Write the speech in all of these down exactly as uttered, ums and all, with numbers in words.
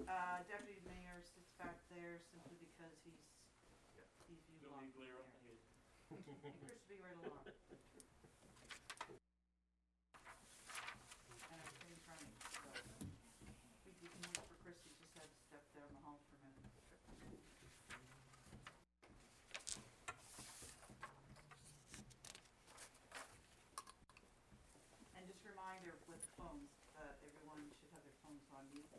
Uh, Deputy Mayor sits back there simply because he's, Yeah. he's viewed Don't long need glare from on the there. head. And Chris will be right along. And our train's running, so we we can wait for Chris, he just had to step down the hall for a minute. And just a reminder with phones, uh, everyone should have their phones on mute.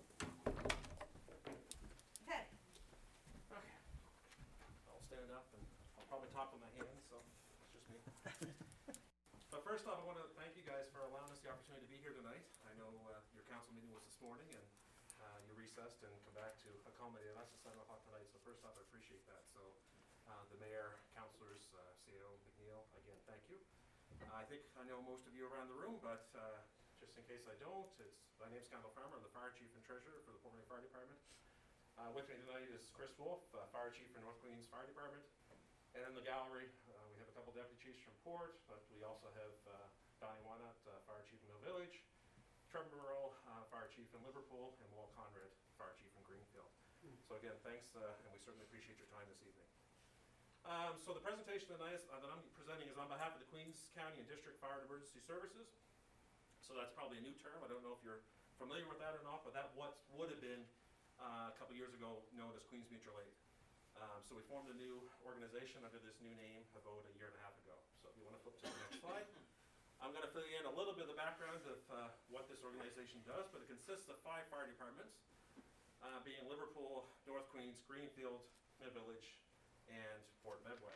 Okay. Okay. I'll stand up and I'll probably talk with my hands, so it's just me. But first off, I want to thank you guys for allowing us the opportunity to be here tonight. I know uh, your council meeting was this morning and uh, you recessed and come back to accommodate us at seven o'clock tonight. So first off, I appreciate that. So uh, the mayor, councilors, uh, C A O McNeil, again, thank you. Uh, I think I know most of you around the room, but uh, just in case I don't, it's my name's Campbell Farmer. I'm the fire chief and treasurer for the Port Moody Fire Department. Uh, with me tonight is Chris Wolf, uh, fire chief for North Queens Fire Department. And in the gallery, uh, we have a couple deputy chiefs from Port, but we also have uh, Donnie Wanat, uh, fire chief in Mill Village, Trevor Burrow, uh, fire chief in Liverpool, and Walt Conrad, fire chief in Greenfield. So again, thanks, uh, and we certainly appreciate your time this evening. Um, so the presentation tonight is, uh, that I'm presenting is on behalf of the Queens County and District Fire and Emergency Services. So that's probably a new term. I don't know if you're familiar with that or not, but that what would have been uh, a couple years ago known as Queens Mutual Aid. Um, so we formed a new organization under this new name about a year and a half ago. So if you want to flip to the next slide, I'm going to fill you in a little bit of the background of uh, what this organization does, but it consists of five fire departments, uh, being Liverpool, North Queens, Greenfield, Mid Village, and Port Medway.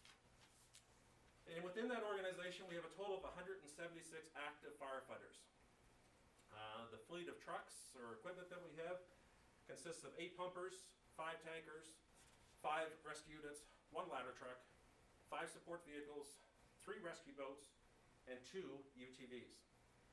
And within that organization, we have a total of one hundred seventy-six active firefighters. Uh, the fleet of trucks or equipment that we have consists of eight pumpers, five tankers, five rescue units, one ladder truck, five support vehicles, three rescue boats, and two U T Vs.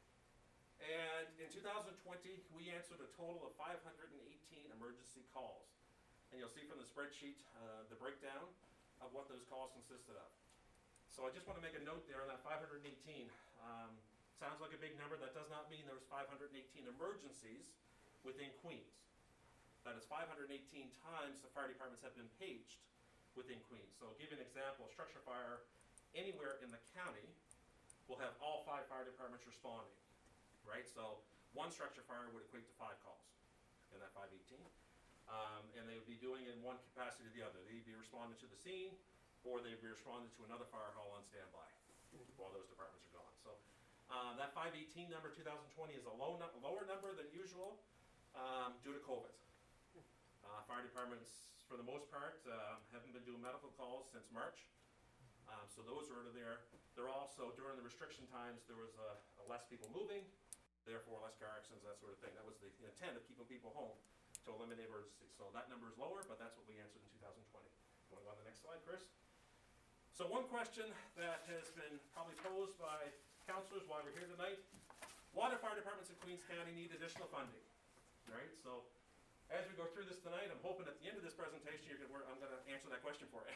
And in two thousand twenty, we answered a total of five hundred eighteen emergency calls. And you'll see from the spreadsheet uh, the breakdown of what those calls consisted of. So I just want to make a note there on that five hundred eighteen. Um, sounds like a big number. That does not mean there was five hundred eighteen emergencies within Queens. That is five hundred eighteen times the fire departments have been paged within Queens. So I'll give you an example. A structure fire anywhere in the county will have all five fire departments responding, right? So one structure fire would equate to five calls in that five eighteen. Um, and they would be doing it in one capacity or the other. They'd be responding to the scene, or they'd be responding to another fire hall on standby while those departments are gone. So uh, that five eighteen number, two thousand twenty, is a low no lower number than usual um, due to COVID. Uh, fire departments, for the most part, uh, haven't been doing medical calls since March. Um, so those are there. They're also, during the restriction times, there was uh, less people moving, therefore less car accidents, that sort of thing. That was the intent of keeping people home to eliminate emergencies. So that number is lower, but that's what we answered in two thousand twenty. You want to go on the next slide, Chris? So one question that has been probably posed by councilors while we're here tonight: why do fire departments in Queens County need additional funding? Right. So as we go through this tonight, I'm hoping at the end of this presentation, you're gonna, I'm going to answer that question for you.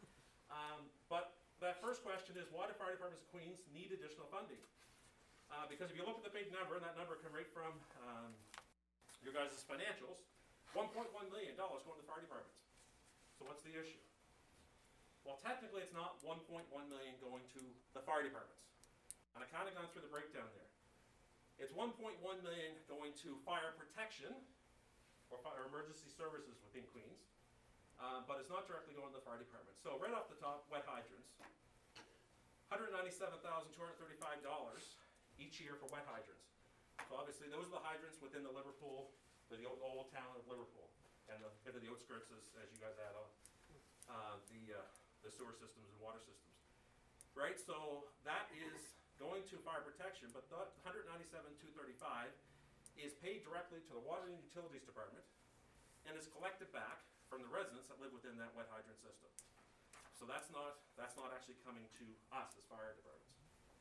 Um, but that first question is, why do fire departments in Queens need additional funding? Uh, because if you look at the big number, and that number come right from um, your guys' financials, one point one million dollars going to the fire departments. So what's the issue? Well, technically it's not one point one million dollars going to the fire departments. And I've kind of gone through the breakdown there. It's one point one million dollars going to fire protection, or fire emergency services within Queens, uh, but it's not directly going to the fire department. So right off the top, wet hydrants, one hundred ninety-seven thousand two hundred thirty-five dollars each year for wet hydrants. So obviously those are the hydrants within the Liverpool, the old, old town of Liverpool, and the bit of the outskirts as, as you guys add on, uh, the, uh, the sewer systems and water systems. Right, so that is going to fire protection, but the one hundred ninety-seven thousand two hundred thirty-five dollars is paid directly to the Water and Utilities Department and is collected back from the residents that live within that wet hydrant system. So that's not, that's not actually coming to us as fire departments.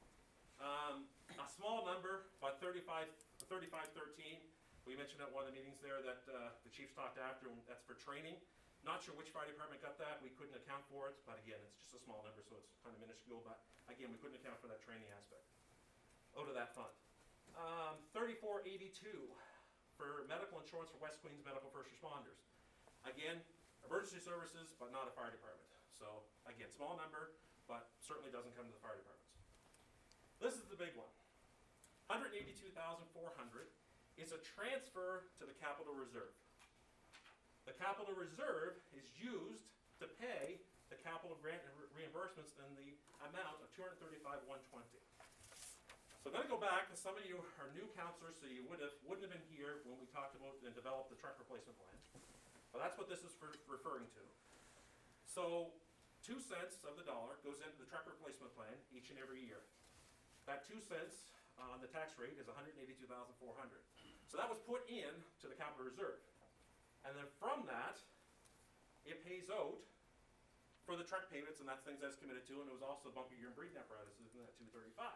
Um, a small number, about thirty-five thirteen, we mentioned at one of the meetings there that uh, the chiefs talked after, and that's for training. Not sure which fire department got that. We couldn't account for it, but again, it's just a small number, so it's kind of minuscule, but again, we couldn't account for that training aspect out of that fund. Um, thirty-four eighty-two for medical insurance for West Queens Medical First Responders. Again, emergency services, but not a fire department. So again, small number, but certainly doesn't come to the fire departments. This is the big one. one hundred eighty-two thousand four hundred is a transfer to the capital reserve. The capital reserve is used to pay the capital grant and re reimbursements in the amount of two hundred thirty-five thousand one hundred twenty. So I'm going to go back, because some of you are new counselors, so you would have, wouldn't have been here when we talked about and developed the truck replacement plan. Well, that's what this is for, referring to. So two cents of the dollar goes into the truck replacement plan each and every year. That two cents on the tax rate is one hundred eighty-two thousand four hundred. So that was put in to the capital reserve. And then from that, it pays out for the truck payments, and that's things that's committed to, and it was also bunker gear and breeding apparatuses in that two thirty-five.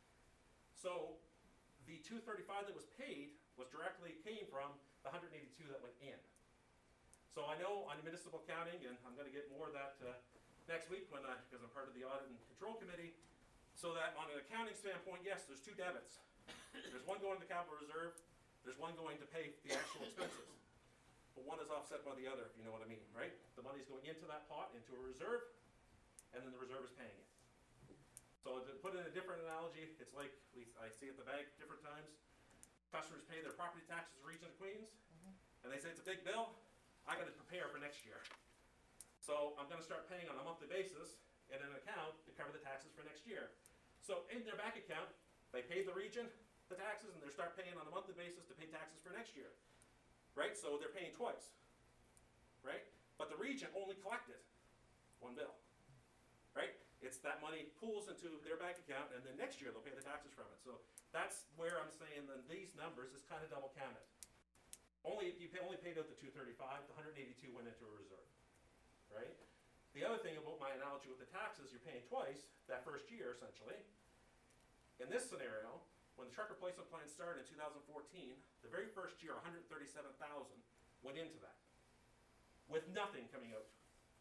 So the two thirty-five that was paid was directly came from the one hundred eighty-two that went in. So I know on municipal accounting, and I'm going to get more of that uh, next week when I, because I'm part of the audit and control committee, so that on an accounting standpoint, yes, there's two debits. There's one going to the capital reserve, there's one going to pay the actual expenses. But one is offset by the other, if you know what I mean, right? The money's going into that pot, into a reserve, and then the reserve is paying it. So to put in a different analogy, it's like, we, I see at the bank different times, customers pay their property taxes in the region of Queens, mm-hmm. and they say it's a big bill, I gotta prepare for next year. So I'm gonna start paying on a monthly basis in an account to cover the taxes for next year. So in their bank account, they paid the region the taxes, and they start paying on a monthly basis to pay taxes for next year. Right, so they're paying twice, right? But the region only collected one bill, right? It's that money pools into their bank account, and then next year they'll pay the taxes from it. So that's where I'm saying that these numbers is kind of double counted. Only you pay, only paid out the two thirty-five, the one hundred eighty-two went into a reserve, right? The other thing about my analogy with the taxes, you're paying twice that first year essentially. In this scenario, when the truck replacement plan started in two thousand fourteen, the very first year, one hundred thirty-seven thousand went into that, with nothing coming out.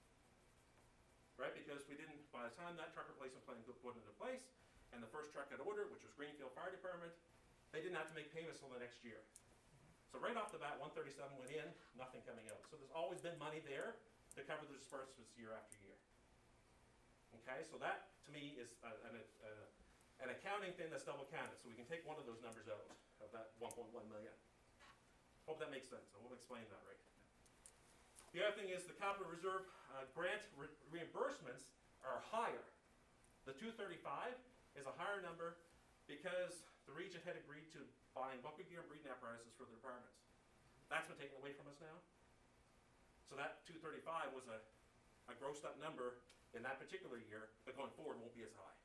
Right, because we didn't, by the time that truck replacement plan got put into place, and the first truck got ordered, which was Greenfield Fire Department, they didn't have to make payments until the next year. So right off the bat, one thirty-seven went in, nothing coming out. So there's always been money there to cover the disbursements year after year. Okay, so that to me is a, an, a, an accounting thing that's double counted. So we can take one of those numbers out of that one point one million. Hope that makes sense. I won't explain that right. The other thing is the capital reserve uh, grant re reimbursements are higher. The two thirty-five is a higher number because the region had agreed to buying bunker gear and breeding apparatuses for the departments. That's been taken away from us now. So that two thirty-five was a, a grossed up number in that particular year, but going forward won't be as high.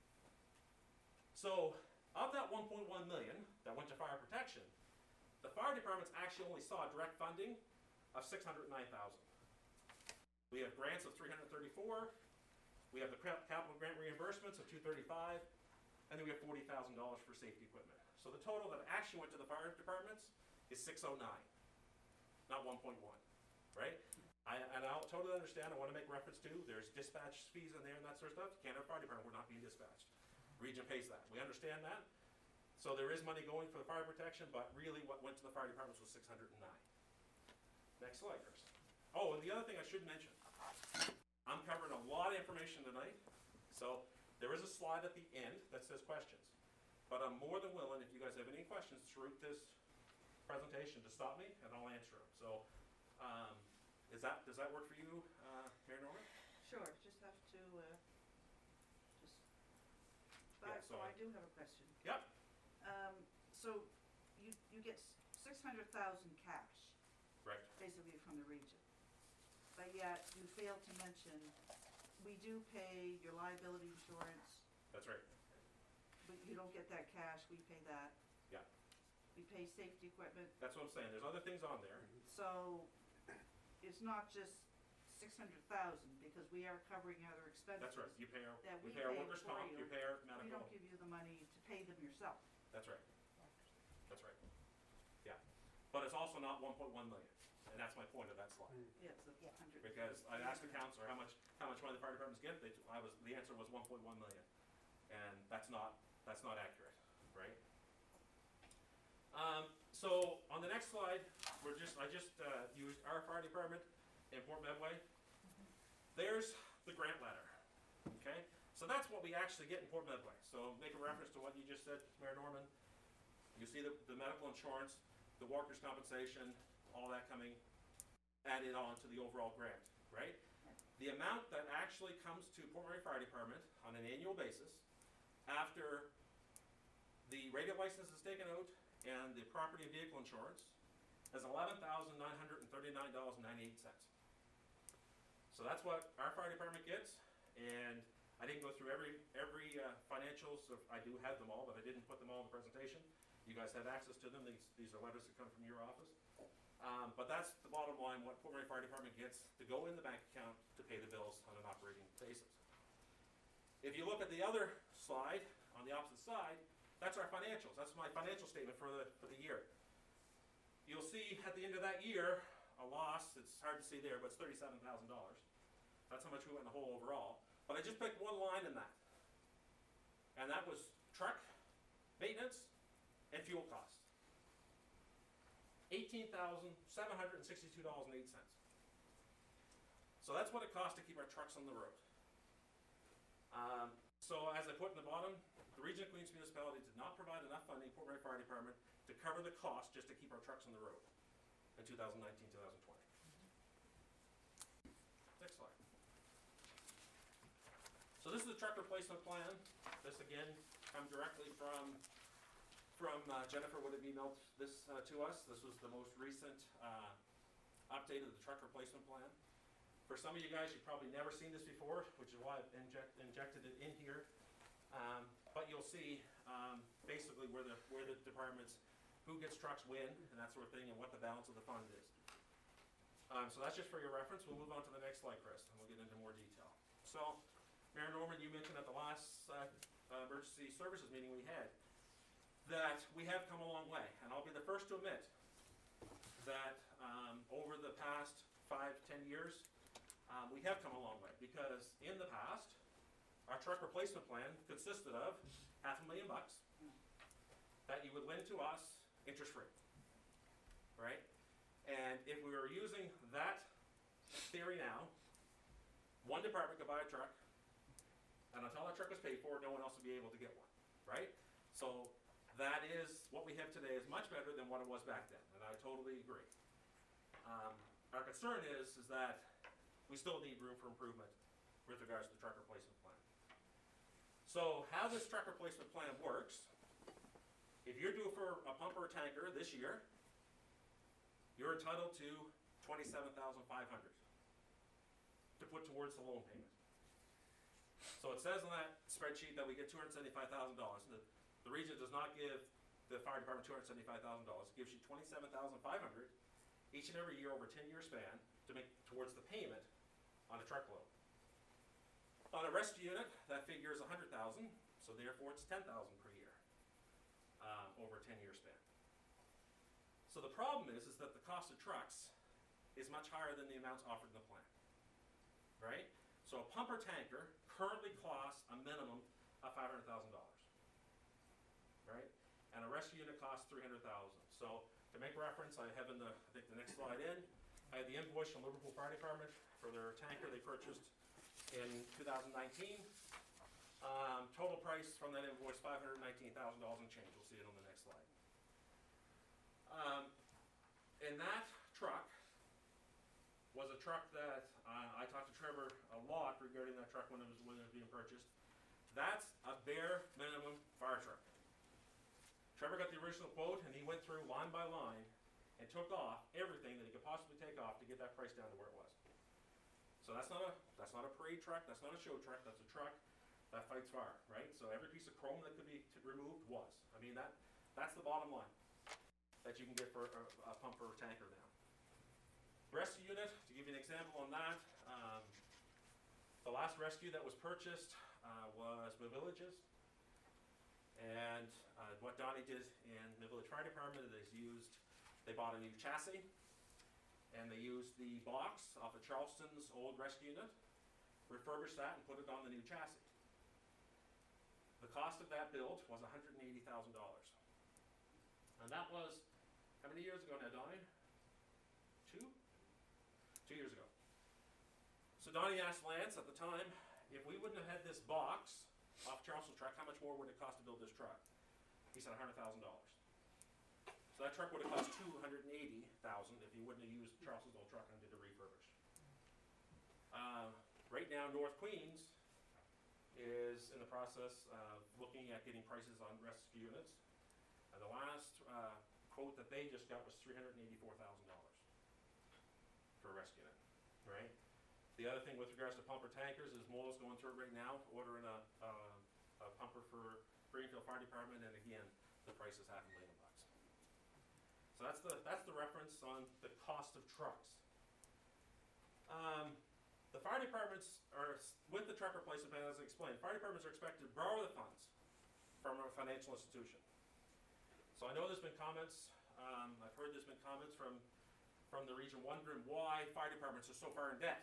So of that one point one million that went to fire protection, the fire departments actually only saw direct funding of six hundred nine thousand. We have grants of three hundred thirty-four, we have the capital grant reimbursements of two thirty-five, and then we have forty thousand dollars for safety equipment. So the total that actually went to the fire departments is six oh nine, not one point one, right? I, and I'll totally understand, I want to make reference to, there's dispatch fees in there and that sort of stuff. Canada Fire Department, we're not being dispatched. Region pays that, we understand that. So there is money going for the fire protection, but really what went to the fire departments was six hundred nine. Next slide, Chris. Oh, and the other thing I should mention, I'm covering a lot of information tonight, so there is a slide at the end that says questions. But I'm more than willing, if you guys have any questions throughout this presentation, to stop me and I'll answer them. So, um, is that, does that work for you, uh, Mayor Norman? Sure, just have to, uh, just, Yeah, but, so so I- I do have a question. Yep. Um, so you, you get six hundred thousand cash, Right. basically from the region. But yet you failed to mention, we do pay your liability insurance, That's right. but you don't get that cash, we pay that. Yeah. We pay safety equipment, That's what I'm saying. There's other things on there. so it's not just six hundred thousand, because we are covering other expenses. That's right. You pay our, That we we pay our pay workers' for comp, you. you pay our We medical. don't give you the money to pay them yourself. That's right. That's right. Yeah. But it's also not one point one million. And that's my point of that slide. Yes, the hundred. Because I asked the counselor how much, how much money the fire departments get, they, I was, the answer was one point one million. And that's not, that's not accurate, right? Um, So on the next slide, we're just, I just uh, used our fire department in Port Medway. There's the grant ladder, okay? So that's what we actually get in Port Medway. So make a reference to what you just said, Mayor Norman. You see the, the medical insurance, the workers' compensation, all that coming added on to the overall grant, right? The amount that actually comes to Port Murray Fire Department on an annual basis after the radio license is taken out and the property and vehicle insurance is eleven thousand nine hundred thirty-nine dollars and ninety-eight cents. So that's what our fire department gets, and I didn't go through every every uh, financials. Of, I do have them all, but I didn't put them all in the presentation. You guys have access to them. These, these are letters that come from your office. Um, but that's the bottom line, what Port Murray Fire Department gets to go in the bank account to pay the bills on an operating basis. If you look at the other slide, on the opposite side, that's our financials. That's my financial statement for the, for the year. You'll see at the end of that year, a loss. It's hard to see there, but it's thirty-seven thousand dollars. That's how much we went in the hole overall. But I just picked one line in that. And that was truck, maintenance, and fuel costs. eighteen thousand seven hundred sixty-two dollars and eight cents. So that's what it costs to keep our trucks on the road. Um, so as I put in the bottom, the Region of Queens Municipality did not provide enough funding for Port Murray Fire Department to cover the cost just to keep our trucks on the road in two thousand nineteen, two thousand twenty. Next slide. So this is the truck replacement plan. This again comes directly from from uh, Jennifer would have emailed this uh, to us. This was the most recent uh, update of the truck replacement plan. For some of you guys, you've probably never seen this before, which is why I've inject, injected it in here. Um, but you'll see um, basically where the where the departments, who gets trucks when, and that sort of thing, and what the balance of the fund is. Um, so that's just for your reference. We'll move on to the next slide, Chris, and we'll get into more detail. So, Mayor Norman, you mentioned at the last uh, uh, emergency services meeting we had that we have come a long way, and I'll be the first to admit that um, over the past five, ten years, um, we have come a long way, because in the past, our truck replacement plan consisted of half a million bucks that you would lend to us interest-free, right? And if we were using that theory now, one department could buy a truck, and until that truck was paid for, no one else would be able to get one, right? So that is, what we have today is much better than what it was back then, and I totally agree. Um, our concern is, is that we still need room for improvement with regards to the truck replacement plan. So how this truck replacement plan works, if you're due for a pump or a tanker this year, you're entitled to twenty-seven thousand five hundred dollars to put towards the loan payment. So it says on that spreadsheet that we get two hundred seventy-five thousand dollars. The, the region does not give the fire department two hundred seventy-five thousand dollars. It gives you twenty-seven thousand five hundred dollars each and every year over a ten-year span to make towards the payment on a truckload. On a rescue unit, that figure is one hundred thousand dollars, so therefore it's ten thousand dollars per year um, over a ten-year span. So the problem is, is that the cost of trucks is much higher than the amounts offered in the plan, right? So a pumper tanker currently costs a minimum of five hundred thousand dollars, right? And a rescue unit costs three hundred thousand dollars. So to make reference, I have in the, I think the next slide in, I have the invoice from Liverpool Fire Department for their tanker they purchased in two thousand nineteen. Um, total price from that invoice, five hundred nineteen thousand dollars and change. We'll see it on the next slide. Um, and that truck was a truck that uh, I talked to Trevor a lot regarding that truck when it was when it was being purchased. That's a bare minimum fire truck. Trevor got the original quote, and he went through line by line and took off everything that he could possibly take off to get that price down to where it was. So that's not a that's not a parade truck. That's not a show truck. That's a truck that fights fire, right? So every piece of chrome that could be t removed was. I mean that that's the bottom line that you can get for a, a pump or a tanker now. Rescue unit, to give you an example on that, um, the last rescue that was purchased uh, was Mivillage's. And uh, what Donnie did in the Village Fire Department is used, they bought a new chassis, and they used the box off of Charleston's old rescue unit, refurbished that and put it on the new chassis. The cost of that build was one hundred eighty thousand dollars. And that was how many years ago now, Donnie? Two? Two years ago. So Donnie asked Lance at the time, if we wouldn't have had this box off Charleston truck, how much more would it cost to build this truck? He said one hundred thousand dollars. So that truck would have cost two hundred eighty thousand dollars if he wouldn't have used Charleston's old truck and did the refurbish. Uh, right now, North Queens is in the process of looking at getting prices on rescue units. And the last uh, quote that they just got was three hundred eighty-four thousand dollars for a rescue unit, right? The other thing with regards to pumper tankers is Mole's going through it right now, ordering a, uh, a pumper for Greenfield Fire Department, and again, the price is half a million bucks. So that's the, that's the reference on the cost of trucks. Um, the fire departments are, with the truck replacement plan, as I explained, fire departments are expected to borrow the funds from a financial institution. So I know there's been comments, um, I've heard there's been comments from, from the region wondering why fire departments are so far in debt.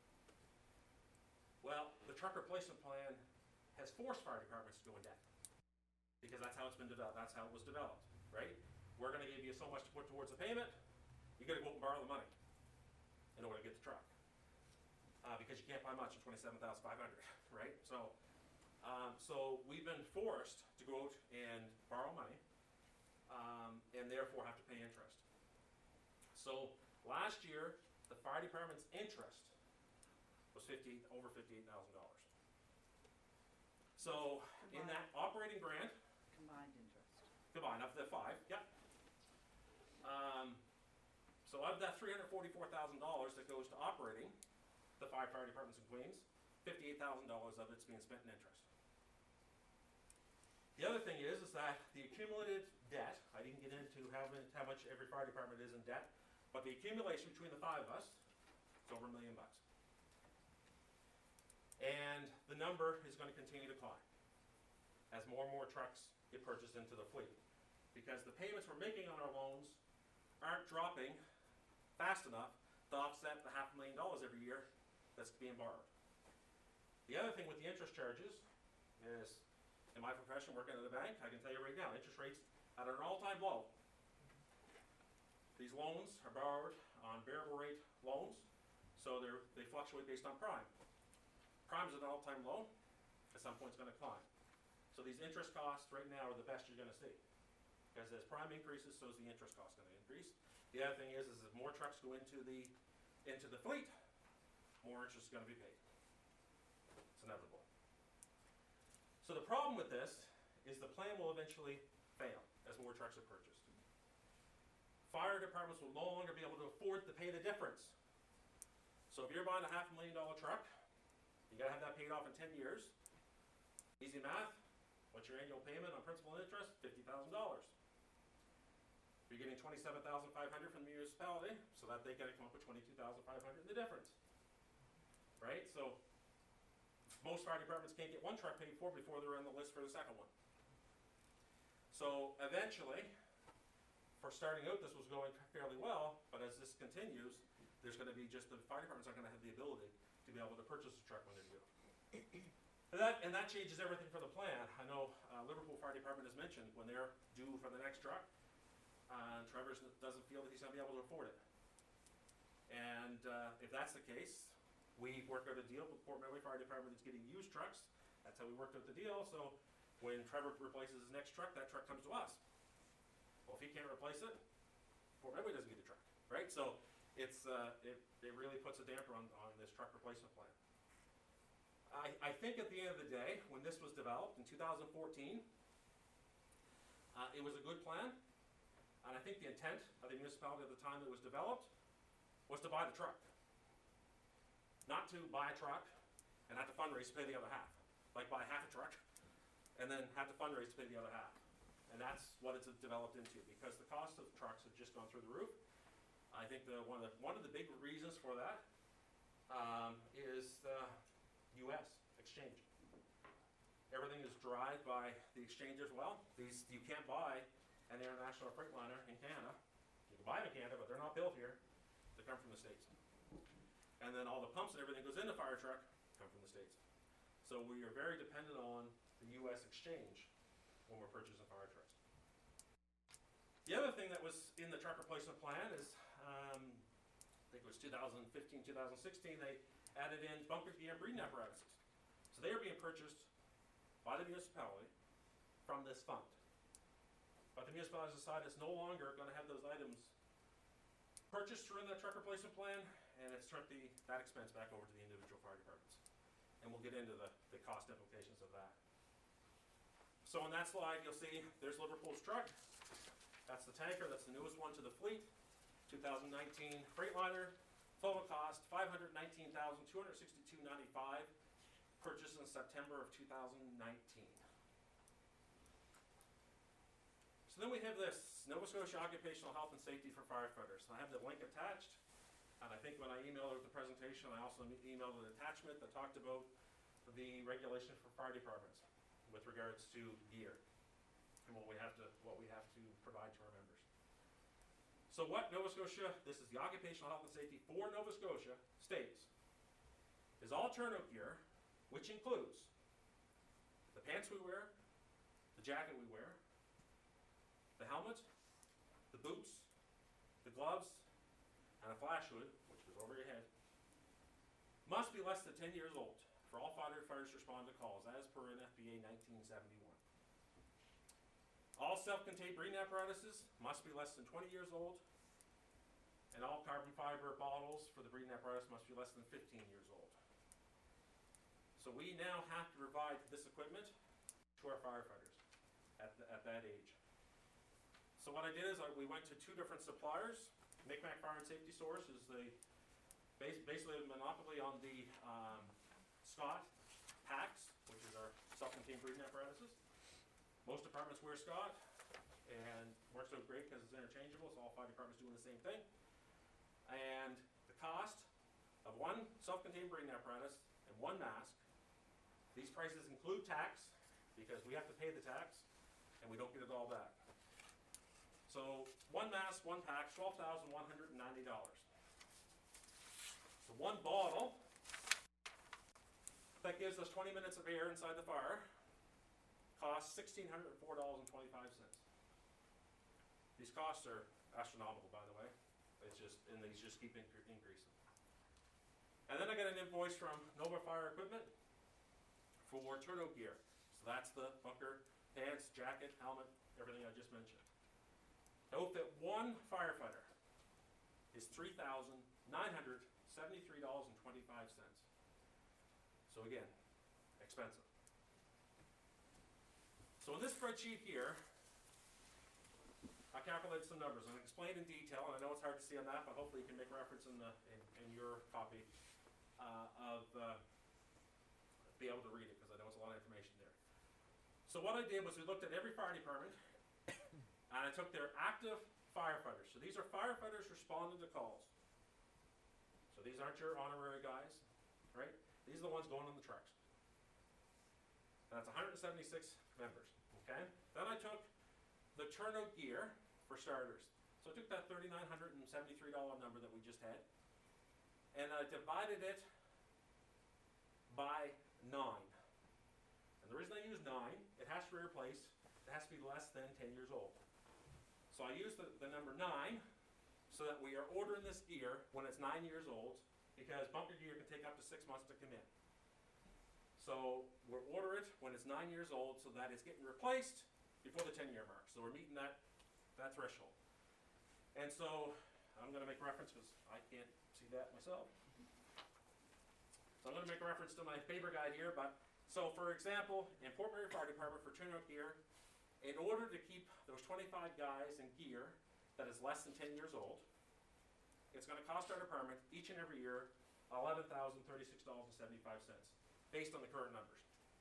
Well, the truck replacement plan has forced fire departments to go in debt, because that's how it's been developed, that's how it was developed, right? We're gonna give you so much to put towards the payment, you gotta go out and borrow the money in order to get the truck. Uh, because you can't buy much in twenty-seven thousand five hundred dollars, right? So, um, so we've been forced to go out and borrow money, um, and therefore have to pay interest. So last year, the fire department's interest was fifty, over fifty-eight thousand dollars. So in that operating grant, Combined interest. combined up to the five, yep. Um, so of that three hundred forty-four thousand dollars that goes to operating the five fire departments in Queens, fifty-eight thousand dollars of it's being spent in interest. The other thing is, is that the accumulated debt, I didn't get into how, many, how much every fire department is in debt, but the accumulation between the five of us is over a million bucks. And the number is going to continue to climb as more and more trucks get purchased into the fleet, because the payments we're making on our loans aren't dropping fast enough to offset the half a million dollars every year that's being borrowed. The other thing with the interest charges is, in my profession working at a bank, I can tell you right now, interest rates at an all-time low. These loans are borrowed on variable rate loans, so they're, they fluctuate based on prime. Prime's at an all-time low, at some point it's going to climb. So these interest costs right now are the best you're going to see, because as prime increases, so is the interest cost going to increase. The other thing is, is if more trucks go into the into the fleet, more interest is going to be paid. It's inevitable. So the problem with this is the plan will eventually fail as more trucks are purchased. Fire departments will no longer be able to afford to pay the difference. So if you're buying a half a million dollar truck, you got to have that paid off in ten years. Easy math. What's your annual payment on principal and interest? fifty thousand dollars. You're getting twenty-seven thousand five hundred dollars from the municipality, so that they got to come up with twenty-two thousand five hundred dollars in the difference. Right? So most fire departments can't get one truck paid for before they're on the list for the second one. So eventually, for starting out, this was going fairly well, but as this continues, there's going to be just the fire departments aren't going to have the ability to be able to purchase a truck when they're due. And that, and that changes everything for the plan. I know uh, Liverpool Fire Department has mentioned when they're due for the next truck, uh, Trevor doesn't feel that he's going to be able to afford it. And uh, if that's the case, we work out a deal with Port Medway Fire Department that's getting used trucks. That's how we worked out the deal. So when Trevor replaces his next truck, that truck comes to us. Well, if he can't replace it, Port Medway doesn't get a truck, right? So it's uh, it, it really puts a damper on, on this truck replacement plan. I, I think at the end of the day, when this was developed in two thousand fourteen, uh, it was a good plan, and I think the intent of the municipality at the time it was developed was to buy the truck. Not to buy a truck and have to fundraise to pay the other half. Like buy half a truck and then have to fundraise to pay the other half. And that's what it's developed into, because the cost of trucks have just gone through the roof. I think the, one, of the, one of the big reasons for that um, is the U S exchange. Everything is derived by the exchange as well. These, you can't buy an international Freightliner in Canada. You can buy them in Canada, but they're not built here. They come from the States. And then all the pumps and everything goes in the fire truck come from the States. So we are very dependent on the U S exchange when we're purchasing fire trucks. The other thing that was in the truck replacement plan is, um, I think it was two thousand fifteen, two thousand sixteen, they added in bunker gear and breathing apparatuses. So they are being purchased by the municipality from this fund. But the municipality has decided it's no longer gonna have those items purchased during the truck replacement plan, and it's turned the, that expense back over to the individual fire departments. And we'll get into the, the cost implications of that. So on that slide, you'll see there's Liverpool's truck. That's the tanker, that's the newest one to the fleet. two thousand nineteen Freightliner, total cost five hundred nineteen thousand two hundred sixty-two dollars and ninety-five cents, purchased in September of two thousand nineteen. So then we have this, Nova Scotia Occupational Health and Safety for Firefighters. I have the link attached, and I think when I emailed out the presentation, I also emailed an attachment that talked about the regulations for fire departments with regards to gear and what we have to, what we have to provide to our members. So what Nova Scotia, this is the Occupational Health and Safety for Nova Scotia, states is all turnout gear, which includes the pants we wear, the jacket we wear, the helmet, the boots, the gloves, and a flash hood, which goes over your head, must be less than ten years old for all firefighters to respond to calls, as per N F P A nineteen seventy-one. All self-contained breathing apparatuses must be less than twenty years old, and all carbon fiber bottles for the breathing apparatus must be less than fifteen years old. So we now have to provide this equipment to our firefighters at, the, at that age. So what I did is I, we went to two different suppliers. Micmac Fire and Safety Source is the base, basically a monopoly on the um, Scott packs, which is our self-contained breathing apparatuses. Most departments wear Scott, and works out great because it's interchangeable, so all five departments doing the same thing. And the cost of one self-contained breathing apparatus and one mask, these prices include tax, because we have to pay the tax, and we don't get it all back. So one mask, one pack, twelve thousand one hundred ninety dollars. So one bottle that gives us twenty minutes of air inside the fire costs one thousand six hundred four dollars and twenty-five cents. These costs are astronomical, by the way. It's just, and these just keep incre increasing. And then I got an invoice from Nova Fire Equipment for turnout gear. So that's the bunker, pants, jacket, helmet, everything I just mentioned. Note that one firefighter is three thousand nine hundred seventy-three dollars and twenty-five cents. So again, expensive. So in this spreadsheet here, I calculated some numbers and explained in detail, and I know it's hard to see on that, but hopefully you can make reference in, the, in, in your copy uh, of, uh, be able to read it, because I know it's a lot of information there. So what I did was we looked at every fire department, and I took their active firefighters. So these are firefighters responding to calls. So these aren't your honorary guys, right? These are the ones going on the trucks. That's one hundred seventy-six members, okay? Then I took the turnout gear for starters. So I took that three thousand nine hundred seventy-three dollars number that we just had, and I divided it by nine. And the reason I use nine, it has to be replaced, it has to be less than ten years old. So I use the, the number nine so that we are ordering this gear when it's nine years old, because bunker gear can take up to six months to come in. So we'll order it when it's nine years old so that it's getting replaced before the ten year mark. So we're meeting that, that threshold. And so I'm gonna make reference, because I can't see that myself. So I'm gonna make a reference to my paper guide here, but so for example, in Port Mary Fire Department for turnout gear, in order to keep those twenty-five guys in gear that is less than ten years old, it's gonna cost our department each and every year eleven thousand thirty-six dollars and seventy-five cents, based on the current numbers.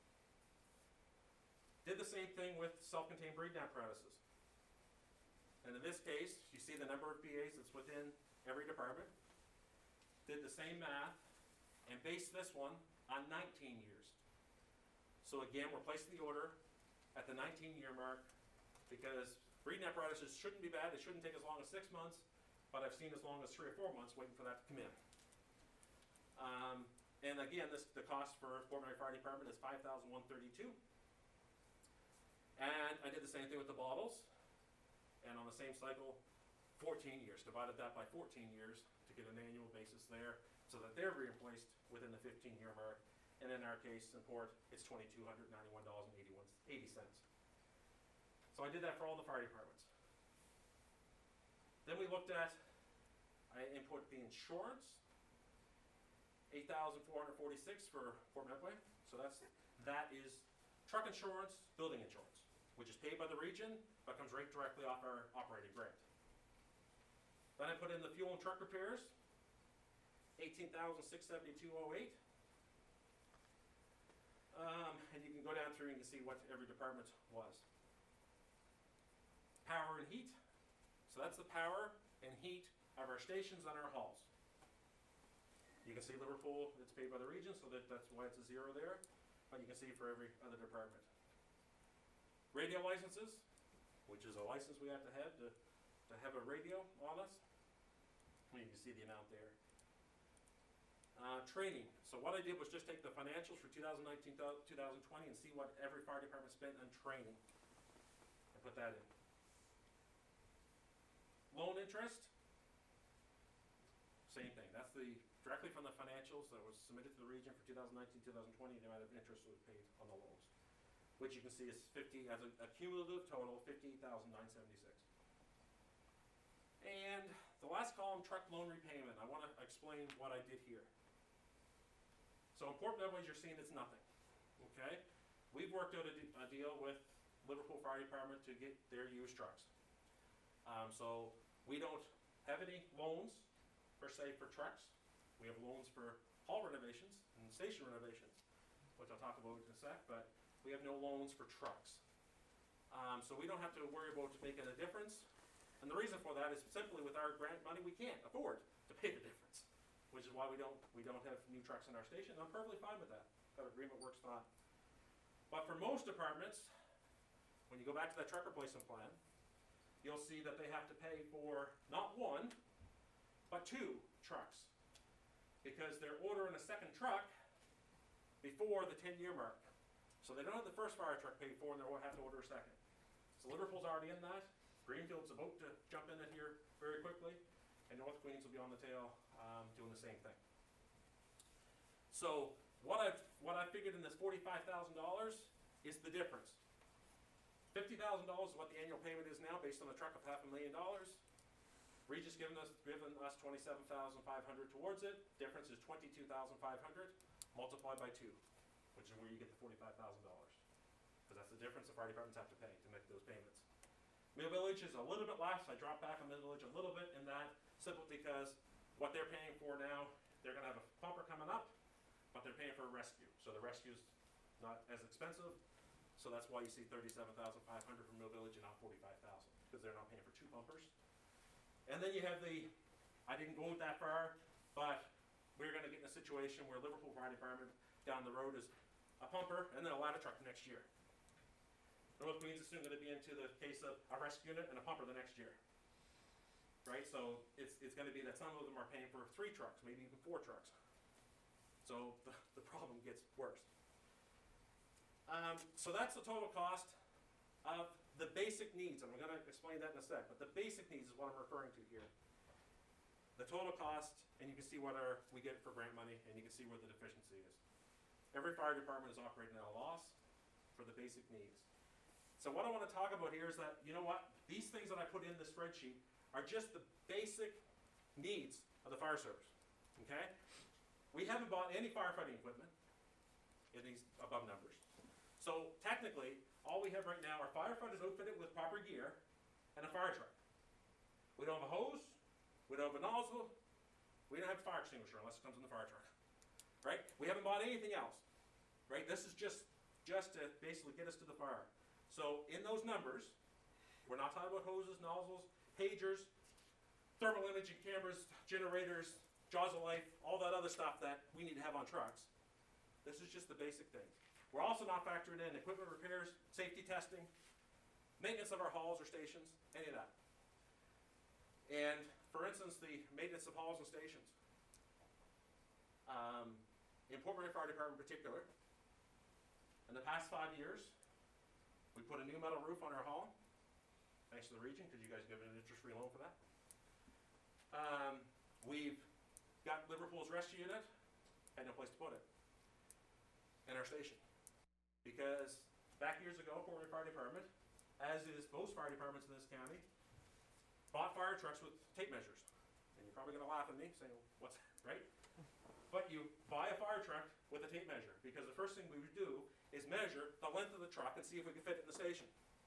Did the same thing with self-contained breathing apparatuses. And in this case, you see the number of B As that's within every department. Did the same math and based this one on nineteen years. So again, we're placing the order at the nineteen year mark, because breathing apparatuses shouldn't be bad. They shouldn't take as long as six months, but I've seen as long as three or four months waiting for that to come in. Um, and again, this, the cost for Port Mary Fire Department is five thousand one hundred thirty-two dollars. And I did the same thing with the bottles. and on the same cycle, fourteen years. Divided that by fourteen years to get an annual basis there, so that they're replaced within the fifteen year mark. And in our case, in Port, it's twenty-two hundred ninety-one dollars and eighty cents. So I did that for all the fire departments. Then we looked at, I input the insurance, eight thousand four hundred forty-six for Fort Medway. So that's, that is truck insurance, building insurance, which is paid by the region, but comes right directly off our operating grant. Then I put in the fuel and truck repairs, eighteen thousand six hundred seventy-two dollars and eight cents. Um, and you can go down through and you can see what every department was. Power and heat. So that's the power and heat of our stations and our halls. You can see Liverpool, it's paid by the region, so that, that's why it's a zero there. But you can see for every other department. Radio licenses, which is a license we have to have to, to have a radio on us. You can see the amount there. Uh, training. So what I did was just take the financials for two thousand nineteen to two thousand twenty and see what every fire department spent on training. And put that in. Loan interest. Same thing. That's the directly from the financials that was submitted to the region for two thousand nineteen to two thousand twenty, the amount of interest that was paid on the loans, which you can see is fifty as a, a cumulative total fifty-eight thousand nine hundred seventy-six. And the last column, truck loan repayment. I want to explain what I did here. So in Port Medway, you're seeing it's nothing. Okay, we've worked out a, a deal with Liverpool Fire Department to get their used trucks. Um, so we don't have any loans per se for trucks. We have loans for hall renovations and station renovations, which I'll talk about in a sec, but we have no loans for trucks. Um, so we don't have to worry about making a difference. And the reason for that is simply with our grant money, we can't afford to pay the difference, which is why we don't, we don't have new trucks in our station. I'm perfectly fine with that. That agreement works fine. But for most departments, when you go back to that truck replacement plan, you'll see that they have to pay for not one, but two trucks, because they're ordering a second truck before the ten year mark. So they don't have the first fire truck paid for and they'll have to order a second. So Liverpool's already in that. Greenfield's about to jump in it here very quickly, and North Queens will be on the tail um, doing the same thing. So what I've, what I figured in this forty-five thousand dollars is the difference. fifty thousand dollars is what the annual payment is now based on the truck of half a million dollars. Regis given us, given us twenty-seven thousand five hundred dollars towards it. Difference is twenty-two thousand five hundred dollars multiplied by two, which is where you get the forty-five thousand dollars. Because that's the difference the fire departments have to pay to make those payments. Mill Village is a little bit less. I dropped back on Mill Village a little bit in that, simply because what they're paying for now, they're going to have a pumper coming up, but they're paying for a rescue. So the rescue's not as expensive. So that's why you see thirty-seven thousand five hundred dollars for Mill Village and not forty-five thousand dollars, because they're not paying for two pumpers. And then you have the, I didn't go that far, but we're going to get in a situation where Liverpool Fire Department down the road is a pumper and then a ladder truck next year. North Queens is soon going to be into the case of a rescue unit and a pumper the next year. Right? So it's, it's going to be that some of them are paying for three trucks, maybe even four trucks. So the, the problem gets worse. Um, so that's the total cost of the basic needs. And I'm going to explain that in a sec. But the basic needs is what I'm referring to here. The total cost, and you can see what our, we get for grant money, and you can see where the deficiency is. Every fire department is operating at a loss for the basic needs. So what I want to talk about here is that, you know what, these things that I put in the spreadsheet are just the basic needs of the fire service, okay? We haven't bought any firefighting equipment in these above numbers. So technically, all we have right now are firefighters outfitted with proper gear and a fire truck. We don't have a hose, we don't have a nozzle, we don't have a fire extinguisher unless it comes in the fire truck, right? We haven't bought anything else, right? This is just, just to basically get us to the fire. So in those numbers, we're not talking about hoses, nozzles, pagers, thermal imaging cameras, generators, jaws of life, all that other stuff that we need to have on trucks. This is just the basic things. We're also not factoring in equipment repairs, safety testing, maintenance of our halls or stations, any of that. And for instance, the maintenance of halls and stations. Um, in Port Murray Fire Department in particular, in the past five years, we put a new metal roof on our hall, thanks to the region, because you guys give an interest-free loan for that. Um, we've got Liverpool's rescue unit, had no place to put it in our station. Because back years ago, Fort Fire Department, as is most fire departments in this county, bought fire trucks with tape measures. And you're probably gonna laugh at me saying, what's, right? But you buy a fire truck with a tape measure, because the first thing we would do is measure the length of the truck and see if we can fit it in the station.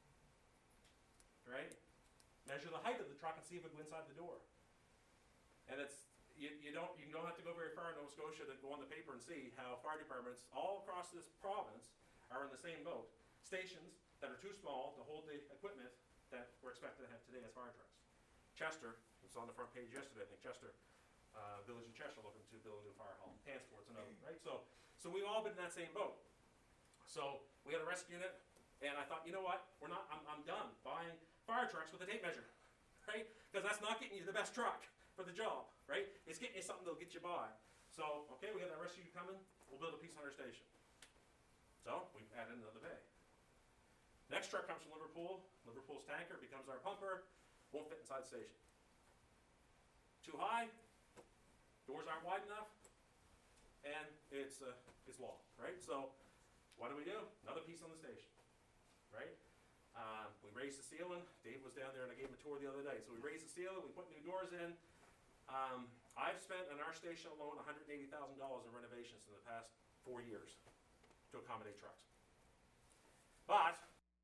Right? Measure the height of the truck and see if it can go inside the door. And it's, you, you don't, you don't have to go very far in Nova Scotia to go on the paper and see how fire departments all across this province are in the same boat. Stations that are too small to hold the equipment that we're expected to have today as fire trucks. Chester, it was on the front page yesterday, I think, Chester, uh, Village of Chester looking to build a new fire hall. Hansport's another, right? So, so we've all been in that same boat. So we had a rescue unit, and I thought, you know what, we're not, I'm, I'm done buying fire trucks with a tape measure, right? Because that's not getting you the best truck for the job, right? It's getting you something that'll get you by. So, okay, we got that rescue coming, we'll build a peace hunter station. So, we added another bay. Next truck comes from Liverpool, Liverpool's tanker becomes our pumper, won't fit inside the station. Too high, doors aren't wide enough, and it's, uh, it's long, right? So, what do we do? Another piece on the station, right? Um, we raised the ceiling. Dave was down there and I gave him a tour the other day. So we raised the ceiling, we put new doors in. Um, I've spent on our station alone one hundred eighty thousand dollars in renovations in the past four years to accommodate trucks. But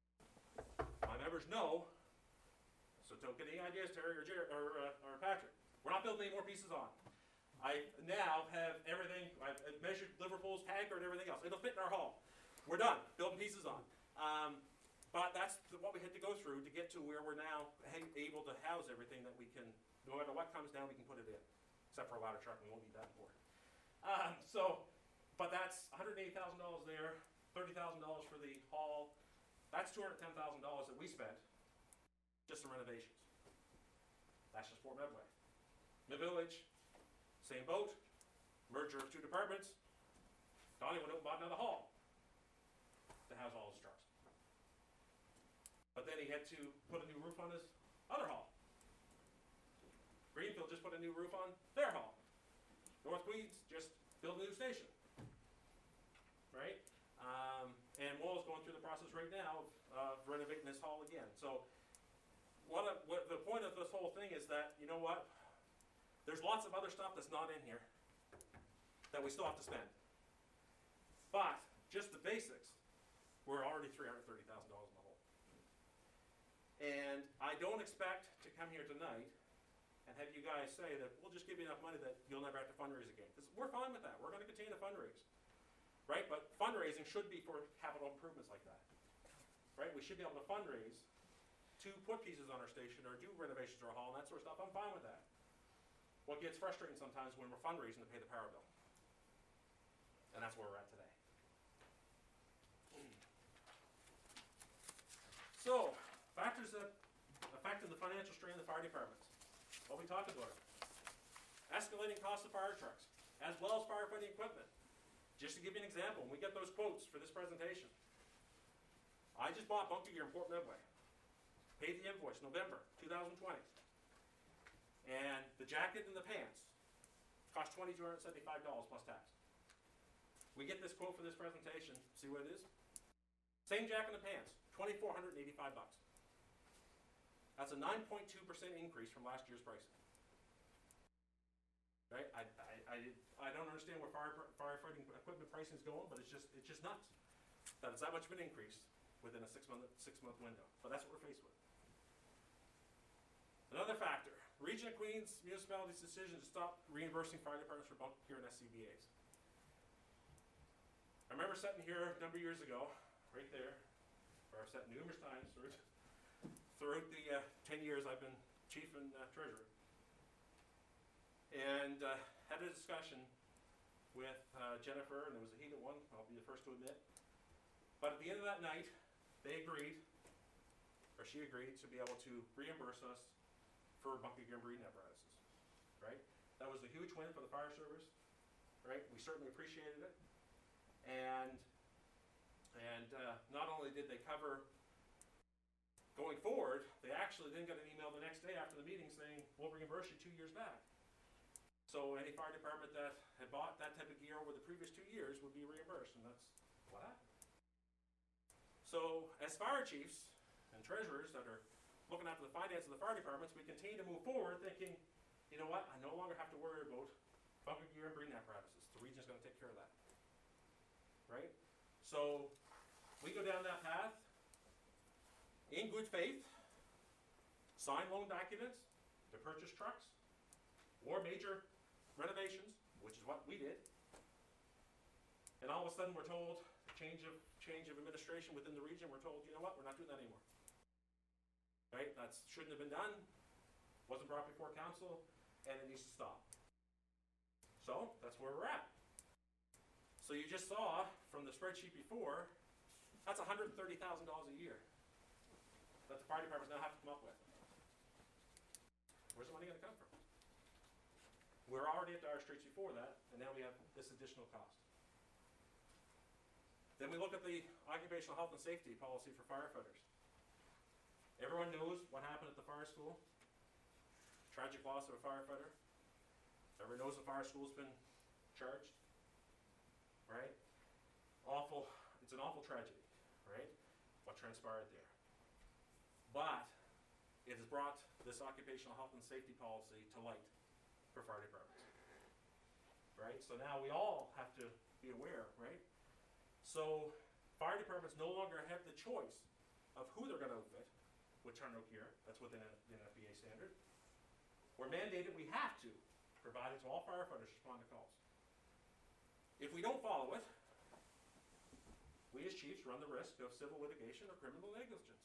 my members know, so don't get any ideas, Terry or, Jer or, uh, or Patrick, we're not building any more pieces on. I now have everything, I've measured Liverpool's tanker and everything else. It'll fit in our hall. We're done, building pieces on. Um, but that's what we had to go through to get to where we're now able to house everything that we can, no matter what comes down, we can put it in. Except for a ladder truck, and we won't need that important. Um, so, but that's one hundred eighty thousand dollars there, thirty thousand dollars for the hall. That's two hundred ten thousand dollars that we spent just on renovations. That's just Fort Medway. Mid-Village, same boat, merger of two departments. Donnie went out and bought another hall to house all his trucks. But then he had to put a new roof on his other hall. Greenfield just put a new roof on their hall. North Queens just built a new station. Right? Um, and Mole's going through the process right now of uh, renovating this hall again. So what, a, what the point of this whole thing is that, you know what? There's lots of other stuff that's not in here that we still have to spend. But just the basics, we're already three hundred thirty thousand dollars in the hole. And I don't expect to come here tonight and have you guys say that we'll just give you enough money that you'll never have to fundraise again. Because we're fine with that. We're going to continue to fundraise. Right? But fundraising should be for capital improvements like that. Right? We should be able to fundraise to put pieces on our station or do renovations to our hall and that sort of stuff. I'm fine with that. What gets frustrating sometimes when we're fundraising to pay the power bill. And that's where we're at today. So, factors that affect the financial strain of the fire departments. What we talked about. Escalating costs of fire trucks, as well as firefighting equipment. Just to give you an example, when we get those quotes for this presentation, I just bought bunker gear in Fort Medway. Paid the invoice November two thousand twenty. And the jacket and the pants cost two thousand two hundred seventy-five dollars plus tax. We get this quote for this presentation, see what it is? Same jacket and pants, two thousand four hundred eighty-five bucks. That's a nine point two percent increase from last year's pricing. Right? I, I, I, I don't understand where fire, firefighting equipment pricing is going, but it's just, it's just nuts that it's that much of an increase within a six month, six month window. But that's what we're faced with. Another factor, Region of Queens municipality's decision to stop reimbursing fire departments for bunker gear and S C B As. I remember sitting here a number of years ago, right there, where I've sat numerous times throughout, throughout the uh, ten years I've been chief and uh, treasurer, and uh, had a discussion with uh, Jennifer, and it was a heated one, I'll be the first to admit. But at the end of that night, they agreed, or she agreed, to be able to reimburse us for bunker gear and breathing apparatuses, right? That was a huge win for the fire service, right? We certainly appreciated it. And, and uh, not only did they cover going forward, they actually then got an email the next day after the meeting saying, we'll reimburse you two years back. So any fire department that had bought that type of gear over the previous two years would be reimbursed, and that's what happened. So as fire chiefs and treasurers that are looking after the finance of the fire departments, we continue to move forward thinking, you know what, I no longer have to worry about bunker gear and breathing apparatuses. The region's gonna take care of that. Right? So we go down that path in good faith, sign loan documents to purchase trucks or major renovations, which is what we did. And all of a sudden we're told, change of change of administration within the region, we're told, you know what, we're not doing that anymore. Right? That shouldn't have been done, wasn't brought before council, and it needs to stop. So that's where we're at. So you just saw from the spreadsheet before, that's one hundred thirty thousand dollars a year that the fire departments now have to come up with. Where's the money going to come from? We're already at dire straits before that, and now we have this additional cost. Then we look at the occupational health and safety policy for firefighters. Everyone knows what happened at the fire school. Tragic loss of a firefighter. Everyone knows the fire school's been charged. Right? Awful, it's an awful tragedy, right? What transpired there. But it has brought this occupational health and safety policy to light for fire departments. Right? So now we all have to be aware, right? So fire departments no longer have the choice of who they're going to outfit with turnout gear. That's within the N F B A standard. We're mandated, we have to provide it to all firefighters respond to calls. If we don't follow it, we as chiefs run the risk of civil litigation or criminal negligence.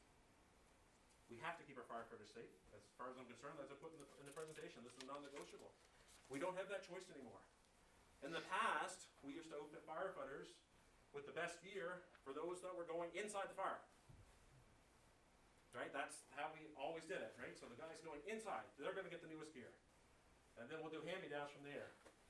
We have to keep our firefighters safe. As far as I'm concerned, as I put in the, in the presentation, this is non-negotiable. We don't have that choice anymore. In the past, we used to outfit firefighters with the best gear for those that were going inside the fire. Right? That's how we always did it, right? So the guys going inside, they're going to get the newest gear. And then we'll do hand-me-downs from there.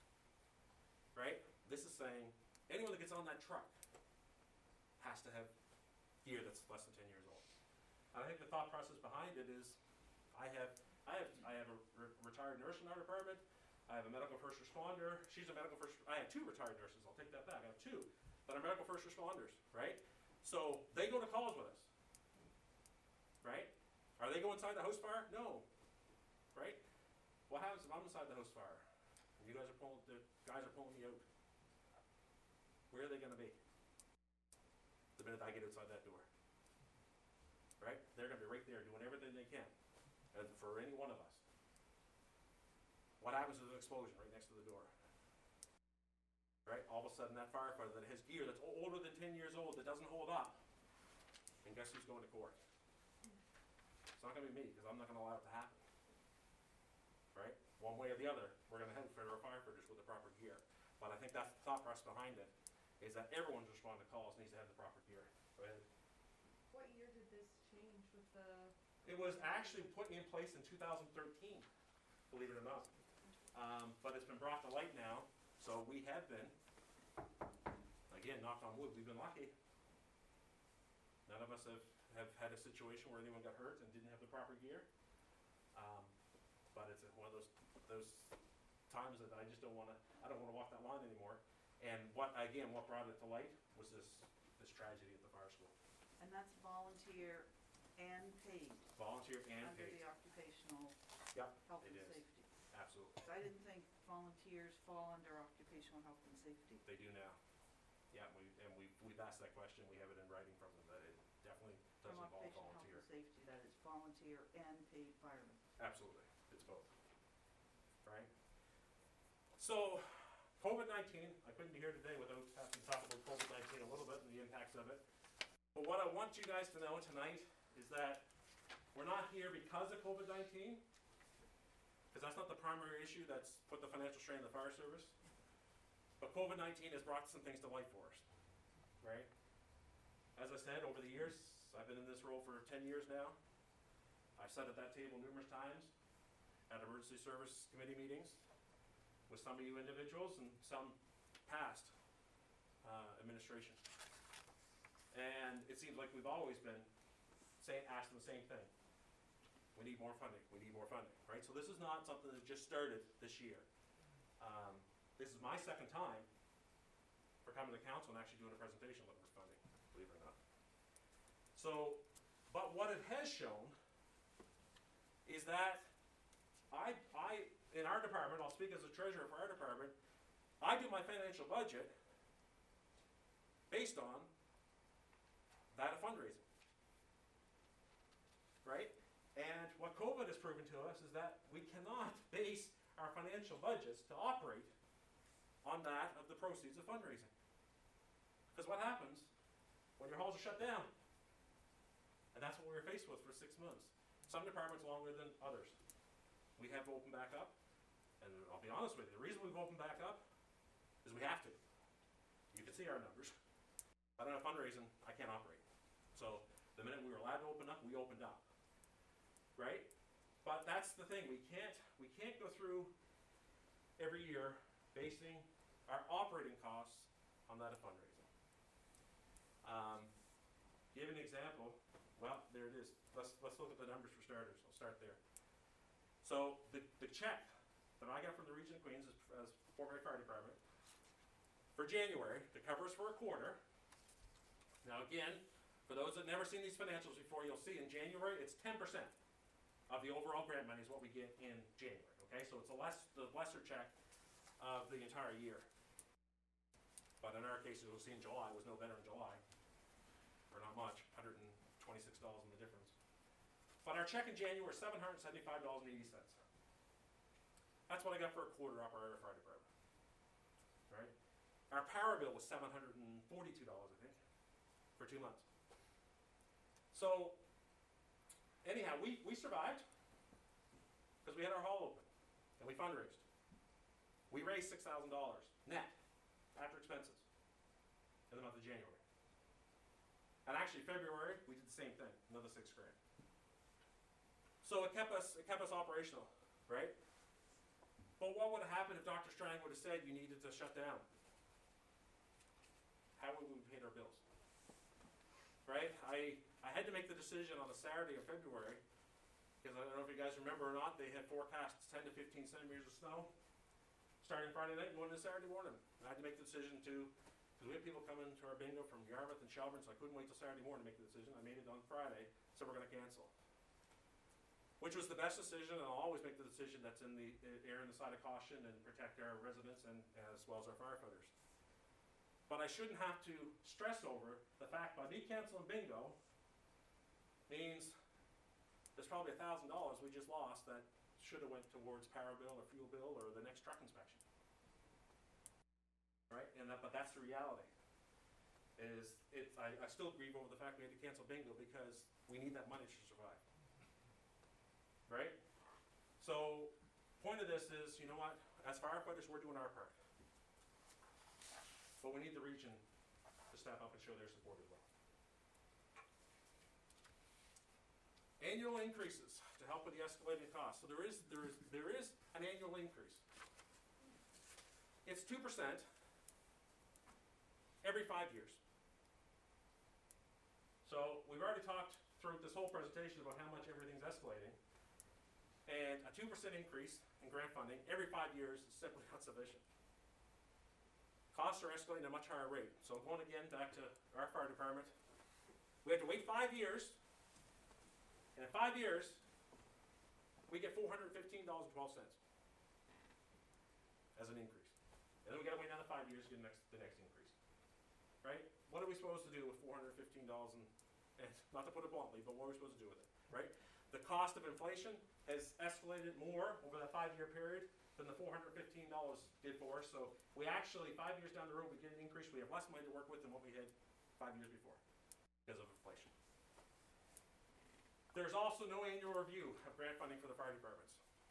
Right? This is saying anyone that gets on that truck has to have gear that's less than ten years old. And I think the thought process behind it is, I have, I have, I have a re retired nurse in our department. I have a medical first responder. She's a medical first. I have two retired nurses. I'll take that back. I have two that are medical first responders. Right? So they go to calls with us. Right? Are they going inside the house fire? No. Right? What happens if I'm inside the house fire? And you guys are pulling, the guys are pulling me out. Where are they going to be? The minute I get outside that door. Right? They're going to be right there doing everything they can. And for any one of us. What happens with an explosion right next to the door? Right? All of a sudden that firefighter that has gear that's older than ten years old that doesn't hold up. And guess who's going to court? It's not going to be me, because I'm not going to allow it to happen. Right? One way or the other, we're going to have federal firefighters with the proper gear. But I think that's the thought process behind it, is that everyone who's responding to calls needs to have the proper gear. Go ahead. What year did this change with the... It was actually put in place in two thousand thirteen, believe it or not. Um, but it's been brought to light now, so we have been, again, knock on wood, we've been lucky. None of us have, have had a situation where anyone got hurt and didn't have the proper gear. Um, but it's one of those those times that I just don't want to, I don't want to walk that line anymore. And what, again, what brought it to light was this, this tragedy at the fire school. And that's volunteer and paid. Volunteer and under paid. the occupational Yep, health it and is. safety. Absolutely. I didn't think volunteers fall under occupational health and safety. They do now. Yeah, we, and we, we've asked that question, we have it in writing from them, that it definitely does From involve occupational health volunteer. and safety, that is volunteer and paid firemen. Absolutely, it's both. Right? So, COVID nineteen, I couldn't be here today without having to talk about COVID nineteen a little bit and the impacts of it. But what I want you guys to know tonight is that we're not here because of COVID nineteen, because that's not the primary issue that's put the financial strain on the fire service. But COVID nineteen has brought some things to light for us, right? As I said, over the years, I've been in this role for ten years now. I've sat at that table numerous times at emergency service committee meetings with some of you individuals and some past uh, administration. And it seems like we've always been say, ask them the same thing. We need more funding, we need more funding, right? So this is not something that just started this year. Um, this is my second time for coming to council and actually doing a presentation looking for funding, believe it or not. So, but what it has shown is that I, I, in our department, I'll speak as a treasurer for our department, I do my financial budget based on that of fundraising, right? And what COVID has proven to us is that we cannot base our financial budgets to operate on that of the proceeds of fundraising. Because what happens when your halls are shut down? And that's what we were faced with for six months. Some departments longer than others. We have to open back up, and I'll be honest with you, the reason we've opened back up is we have to. You can see our numbers. If I don't have fundraising, I can't operate. So the minute we were allowed to open up, we opened up. Right? But that's the thing, we can't we can't go through every year basing our operating costs on that of fundraising. Um, give an example. Well, there it is. Let's let's look at the numbers for starters. I'll start there. So the, the check that I got from the Region of Queens as, as Fort McMurray Fire Department for January to cover us for a quarter. Now again, for those that never seen these financials before, you'll see in January it's ten percent of the overall grant money is what we get in January. Okay, so it's a less the lesser check of the entire year. But in our case, you'll see in July was no better in July, or not much, one hundred twenty-six dollars in the difference. But our check in January is seven hundred seventy-five dollars and eighty cents. That's what I got for a quarter up our fire department. Right? Our power bill was seven hundred forty-two dollars, I think, for two months. So, anyhow, we, we survived because we had our hall open and we fundraised. We raised six thousand dollars net after expenses in the month of January. And actually, February, we did the same thing, another six grand. So it kept us, it kept us operational, right? But what would have happened if Doctor Strang would have said you needed to shut down? How would we have paid our bills? Right? I, I had to make the decision on a Saturday of February, because I don't know if you guys remember or not, they had forecast ten to fifteen centimeters of snow starting Friday night and going into Saturday morning. And I had to make the decision to, because we had people coming to our bingo from Yarmouth and Shelburne, so I couldn't wait till Saturday morning to make the decision. I made it on Friday, so we're going to cancel. Which was the best decision, and I'll always make the decision that's in the err on the side of caution and protect our residents and as well as our firefighters. But I shouldn't have to stress over the fact by me canceling bingo means there's probably a thousand dollars we just lost that should have went towards power bill or fuel bill or the next truck inspection. Right? And that, but that's the reality. Is it? I, I still grieve over the fact we had to cancel bingo because we need that money to survive. Right? So, point of this is, you know what? As firefighters, we're doing our part. But we need the region to step up and show their support as well. Annual increases to help with the escalating costs. So there is there is there is an annual increase. It's two percent every five years. So we've already talked through this whole presentation about how much everything's escalating. And a two percent increase in grant funding every five years is simply not sufficient. Costs are escalating at a much higher rate. So going again back to our fire department, we have to wait five years, and in five years, we get four hundred fifteen dollars and twelve cents as an increase. And then we gotta wait another five years to get the next, the next increase. Right? What are we supposed to do with four hundred fifteen dollars and, and not to put it bluntly, but what are we supposed to do with it? Right? The cost of inflation has escalated more over that five-year period than the four hundred fifteen dollars did for us. So we actually, five years down the road, we get an increase. We have less money to work with than what we had five years before because of inflation. There's also no annual review of grant funding for the fire departments.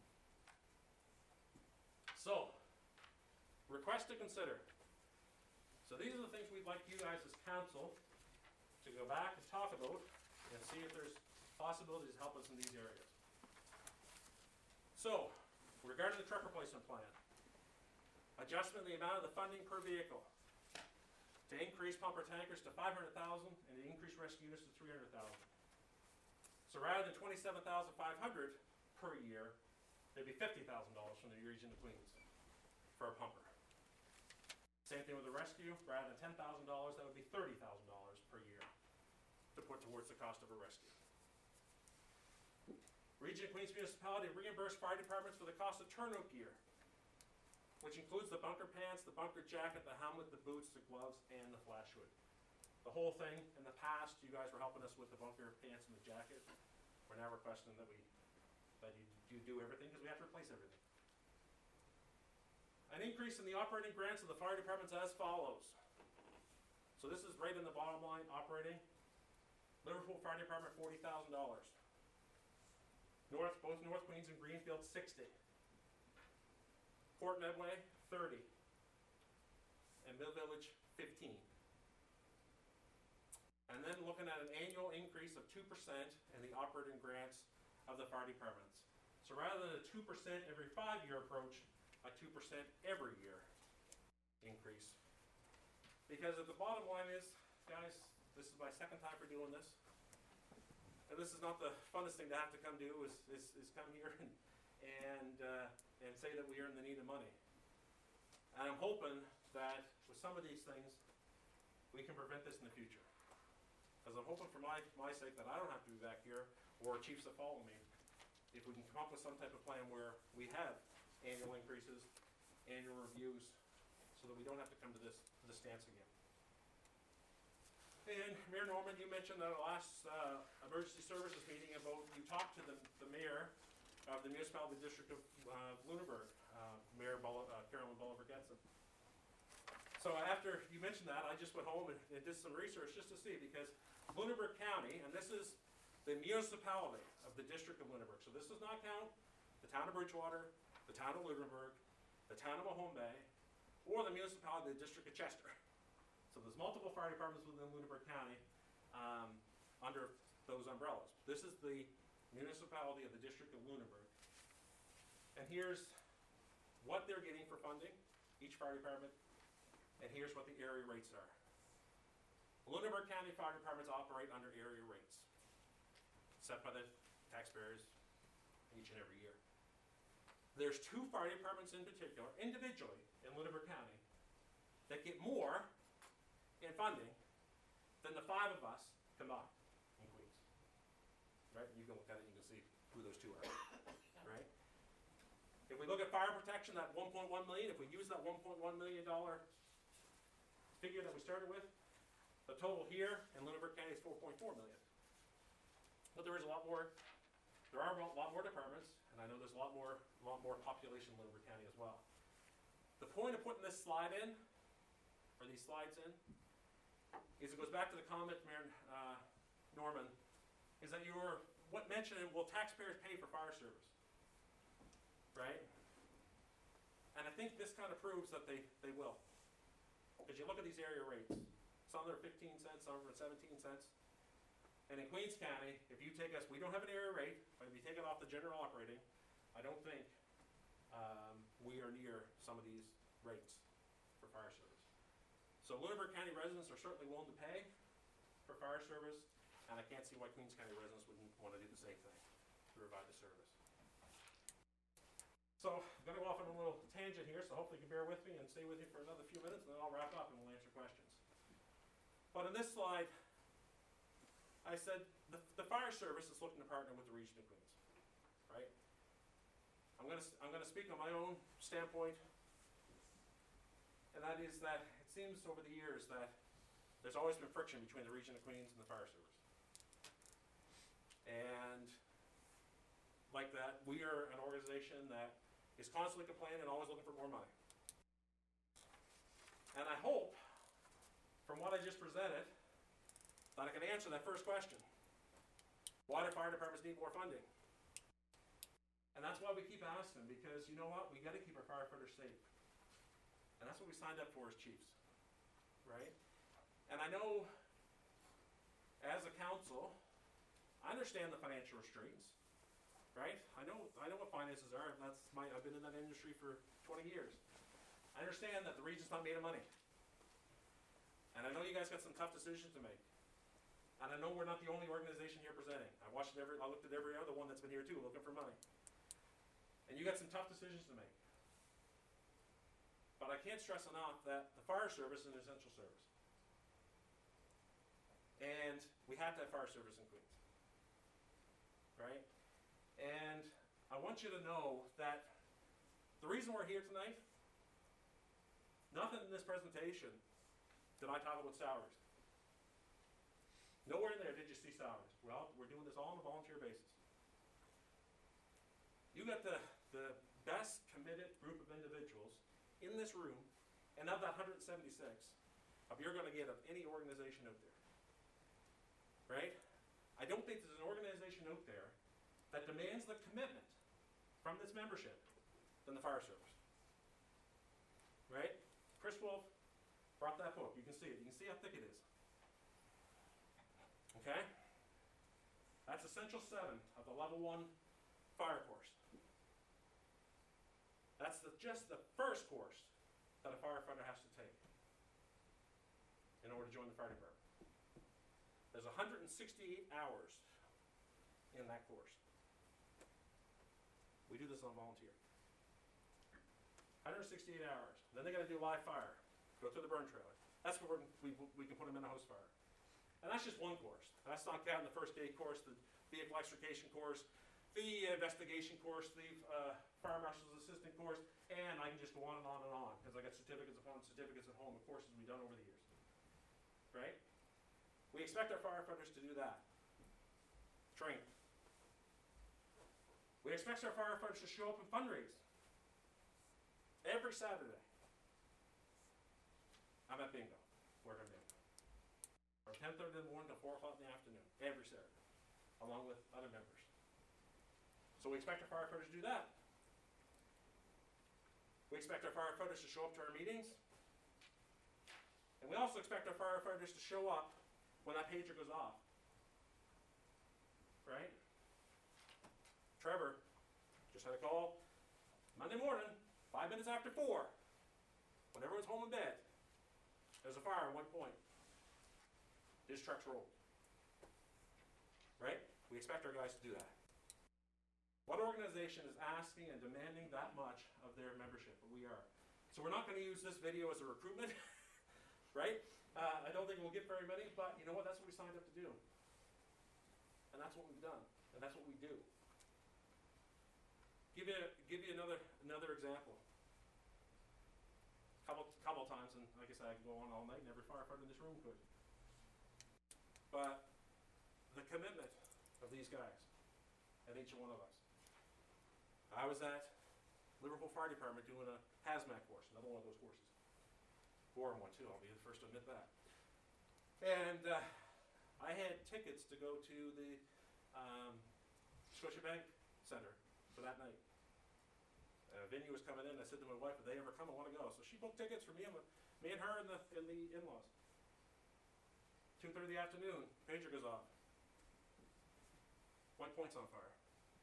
So, request to consider. So these are the things we'd like you guys as council to go back and talk about and see if there's possibilities to help us in these areas. So, regarding the truck replacement plan, adjustment in the amount of the funding per vehicle to increase pumper tankers to five hundred thousand and to increase rescue units to three hundred thousand. So rather than twenty-seven thousand five hundred per year, it'd be fifty thousand dollars from the Region of Queens for a pumper. Same thing with the rescue, rather than ten thousand dollars, that would be thirty thousand dollars per year to put towards the cost of a rescue. Region of Queens Municipality reimbursed fire departments for the cost of turnout gear, which includes the bunker pants, the bunker jacket, the helmet, the boots, the gloves, and the flash hood. The whole thing, in the past, you guys were helping us with the bunker pants and the jacket. We're now requesting that we, that you, you do everything, because we have to replace everything. An increase in the operating grants of the fire departments as follows. So this is right in the bottom line, operating. Liverpool Fire Department, forty thousand dollars. North, both North Queens and Greenfield, sixty. Port Medway, thirty. And Mill Village, fifteen. And then looking at an annual increase of two percent in the operating grants of the fire departments. So rather than a two percent every five-year approach, a two percent every year increase. Because at the bottom line is, guys, this is my second time for doing this. And this is not the funnest thing to have to come do, is, is, is come here and, and, uh, and say that we are in the need of money. And I'm hoping that with some of these things, we can prevent this in the future. Because I'm hoping for my, my sake that I don't have to be back here, or chiefs that follow me, if we can come up with some type of plan where we have annual increases, annual reviews, so that we don't have to come to this, to this stance again. And Mayor Norman, you mentioned at our last uh, emergency services meeting about, you talked to the, the mayor of the municipality district of uh, Lunenburg, uh, Mayor Bull, uh, Carolyn Bolivar Getson. So after you mentioned that, I just went home and, and did some research just to see, because Lunenburg County, and this is the municipality of the district of Lunenburg, so this does not count the town of Bridgewater, the town of Lunenburg, the town of Mahone Bay, or the municipality of the district of Chester. So there's multiple fire departments within Lunenburg County um, under those umbrellas. This is the municipality of the district of Lunenburg. And here's what they're getting for funding, each fire department, and here's what the area rates are. Lunenburg County fire departments operate under area rates set by the taxpayers each and every year. There's two fire departments in particular, individually in Lunenburg County, that get more in funding than the five of us combined in Queens. Right? You can look at it, you can see who those two are. Right? If we look at fire protection, that one point one million, if we use that one point one million dollar figure that we started with, the total here in Lunenburg County is four point four million. But there is a lot more, there are a lot more departments, and I know there's a lot more, a lot more population in Lunenburg County as well. The point of putting this slide in, or these slides in, is it goes back to the comment, Mayor uh, Norman, is that you were what mentioned, will taxpayers pay for fire service? Right? And I think this kind of proves that they, they will. Because you look at these area rates, some are fifteen cents, some are seventeen cents. And in Queens County, if you take us, we don't have an area rate, but if you take it off the general operating, I don't think um, we are near some of these rates for fire service. So Lunenburg County residents are certainly willing to pay for fire service, and I can't see why Queens County residents wouldn't want to do the same thing to provide the service. So I'm going to go off on a little tangent here, so hopefully you can bear with me and stay with me for another few minutes, and then I'll wrap up and we'll answer questions. But in this slide, I said the, the fire service is looking to partner with the Region of Queens, right? I'm going to I'm going to speak on my own standpoint, and that is that it seems over the years that there's always been friction between the Region of Queens and the fire service. And like that, we are an organization that is constantly complaining and always looking for more money. And I hope, from what I just presented, that I can answer that first question. Why do fire departments need more funding? And that's why we keep asking, because you know what? We got to keep our firefighters safe. And that's what we signed up for as chiefs, right? And I know, as a council, I understand the financial restraints, right? I know, I know what finances are. That's my, I've been in that industry for twenty years. I understand that the region's not made of money. And I know you guys got some tough decisions to make. And I know we're not the only organization here presenting. I watched every, I looked at every other one that's been here too, looking for money. And you got some tough decisions to make. But I can't stress enough that the fire service is an essential service. And we have to have fire service in Queens. Right? And I want you to know that the reason we're here tonight, nothing in this presentation did I talk about salaries. Nowhere in there did you see salaries. Well, we're doing this all on a volunteer basis. You got the, the best committed group of individuals in this room, and of that one hundred seventy-six, of you're going to get of any organization out there. Right? I don't think there's an organization out there that demands the commitment from this membership than the fire service. Right? Chris Wolf brought that book. You can see it. You can see how thick it is. Okay? That's Essential seven of the Level one Fire Course. That's the, just the first course that a firefighter has to take in order to join the fire department. There's one hundred sixty-eight hours in that course. We do this on volunteer. one hundred sixty-eight hours. Then they got to do live fire. Go through the burn trailer. That's where we, we can put them in a house fire. And that's just one course. That's not counting the first aid course, the vehicle extrication course, the investigation course, the uh, fire marshal's assistant course, and I can just go on and on and on because I got certificates upon certificates at home of courses we've done over the years. Right? We expect our firefighters to do that. Train. We expect our firefighters to show up and fundraise. Every Saturday. I'm at bingo. We're at bingo. From ten thirty in the morning to four o'clock in the afternoon. Every Saturday. Along with other members. So we expect our firefighters to do that. We expect our firefighters to show up to our meetings. And we also expect our firefighters to show up when that pager goes off. Right? Trevor just had a call Monday morning, five minutes after four, when everyone's home in bed. There's a fire at one point. His truck's rolled. Right? We expect our guys to do that. What organization is asking and demanding that much of their membership? We are. So we're not going to use this video as a recruitment, right? Uh, I don't think we'll get very many, but you know what? That's what we signed up to do. And that's what we've done. And that's what we do. Give you, give you another, another example. Couple, couple times, and like I said, I could go on all night, and every firefighter in this room could. But the commitment of these guys, and each one of us. I was at Liverpool Fire Department doing a hazmat course, another one of those courses. Boring one too, I'll be the first to admit that. And uh, I had tickets to go to the um, Scotiabank Center for that night. Uh, venue was coming in. I said to my wife, "If they ever come, I want to go." So she booked tickets for me and me and her and the and the in-laws. Two thirty in the afternoon, pager goes off. White Point's on fire.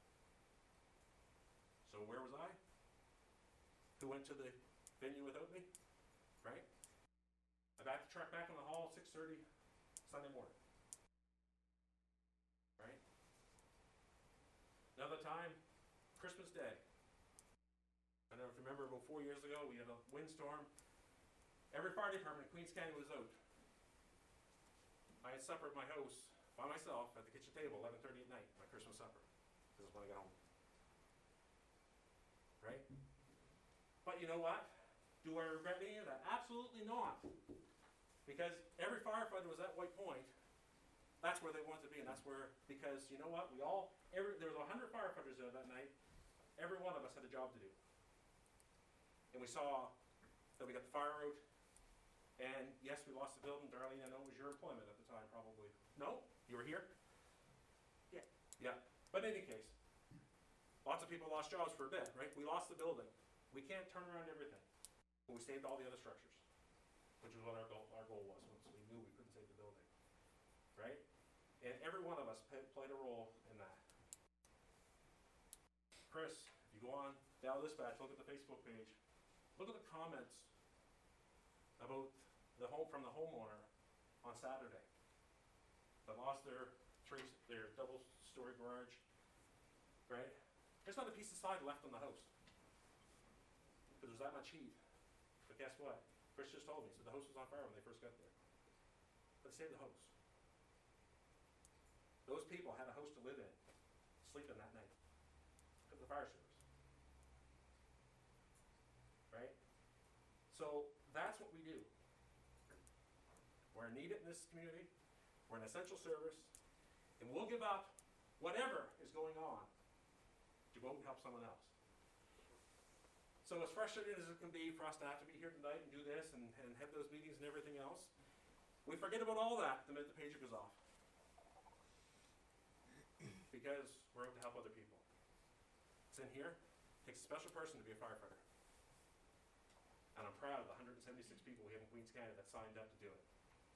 So where was I? Who went to the venue without me? Right? I backed the truck back in the hall at six thirty Sunday morning. Right? Another time, Christmas Day. I don't know if you remember, about four years ago, we had a windstorm. Every fire department in Queens County was out. I had supper at my house by myself at the kitchen table, eleven thirty at night, my Christmas supper. This is when I got home. Right? But you know what? Do I regret any of that? Absolutely not. Because every firefighter was at White Point. That's where they wanted to be, and that's where, because you know what? We all, every, there was one hundred firefighters there that night. Every one of us had a job to do. And we saw that we got the fire out. And yes, we lost the building. Darlene, I know it was your employment at the time, probably. No? You were here? Yeah. Yeah. But in any case, lots of people lost jobs for a bit, right? We lost the building. We can't turn around everything. But we saved all the other structures, which is what our goal, our goal was, once we knew we couldn't save the building. Right? And every one of us pay, played a role in that. Chris, if you go on Dallas Dispatch, look at the Facebook page. Look at the comments about the home from the homeowner on Saturday. that lost their three, their double-story garage, right? There's not a piece of side left on the house. Because there's that much heat. But guess what? Chris just told me, so the house was on fire when they first got there. But they saved the house. Those people had a house to live in, sleep in that night. Because of the fire service. Right? So that's what we do. We're needed in this community. We're an essential service. And we'll give up whatever is going on to go and help someone else. So as frustrating as it can be for us to have to be here tonight and do this and, and have those meetings and everything else, we forget about all that the minute the pager goes off. Because we're out to help other people. It's in here. It takes a special person to be a firefighter. And I'm proud of the one hundred seventy-six people we have in Queens County that signed up to do it.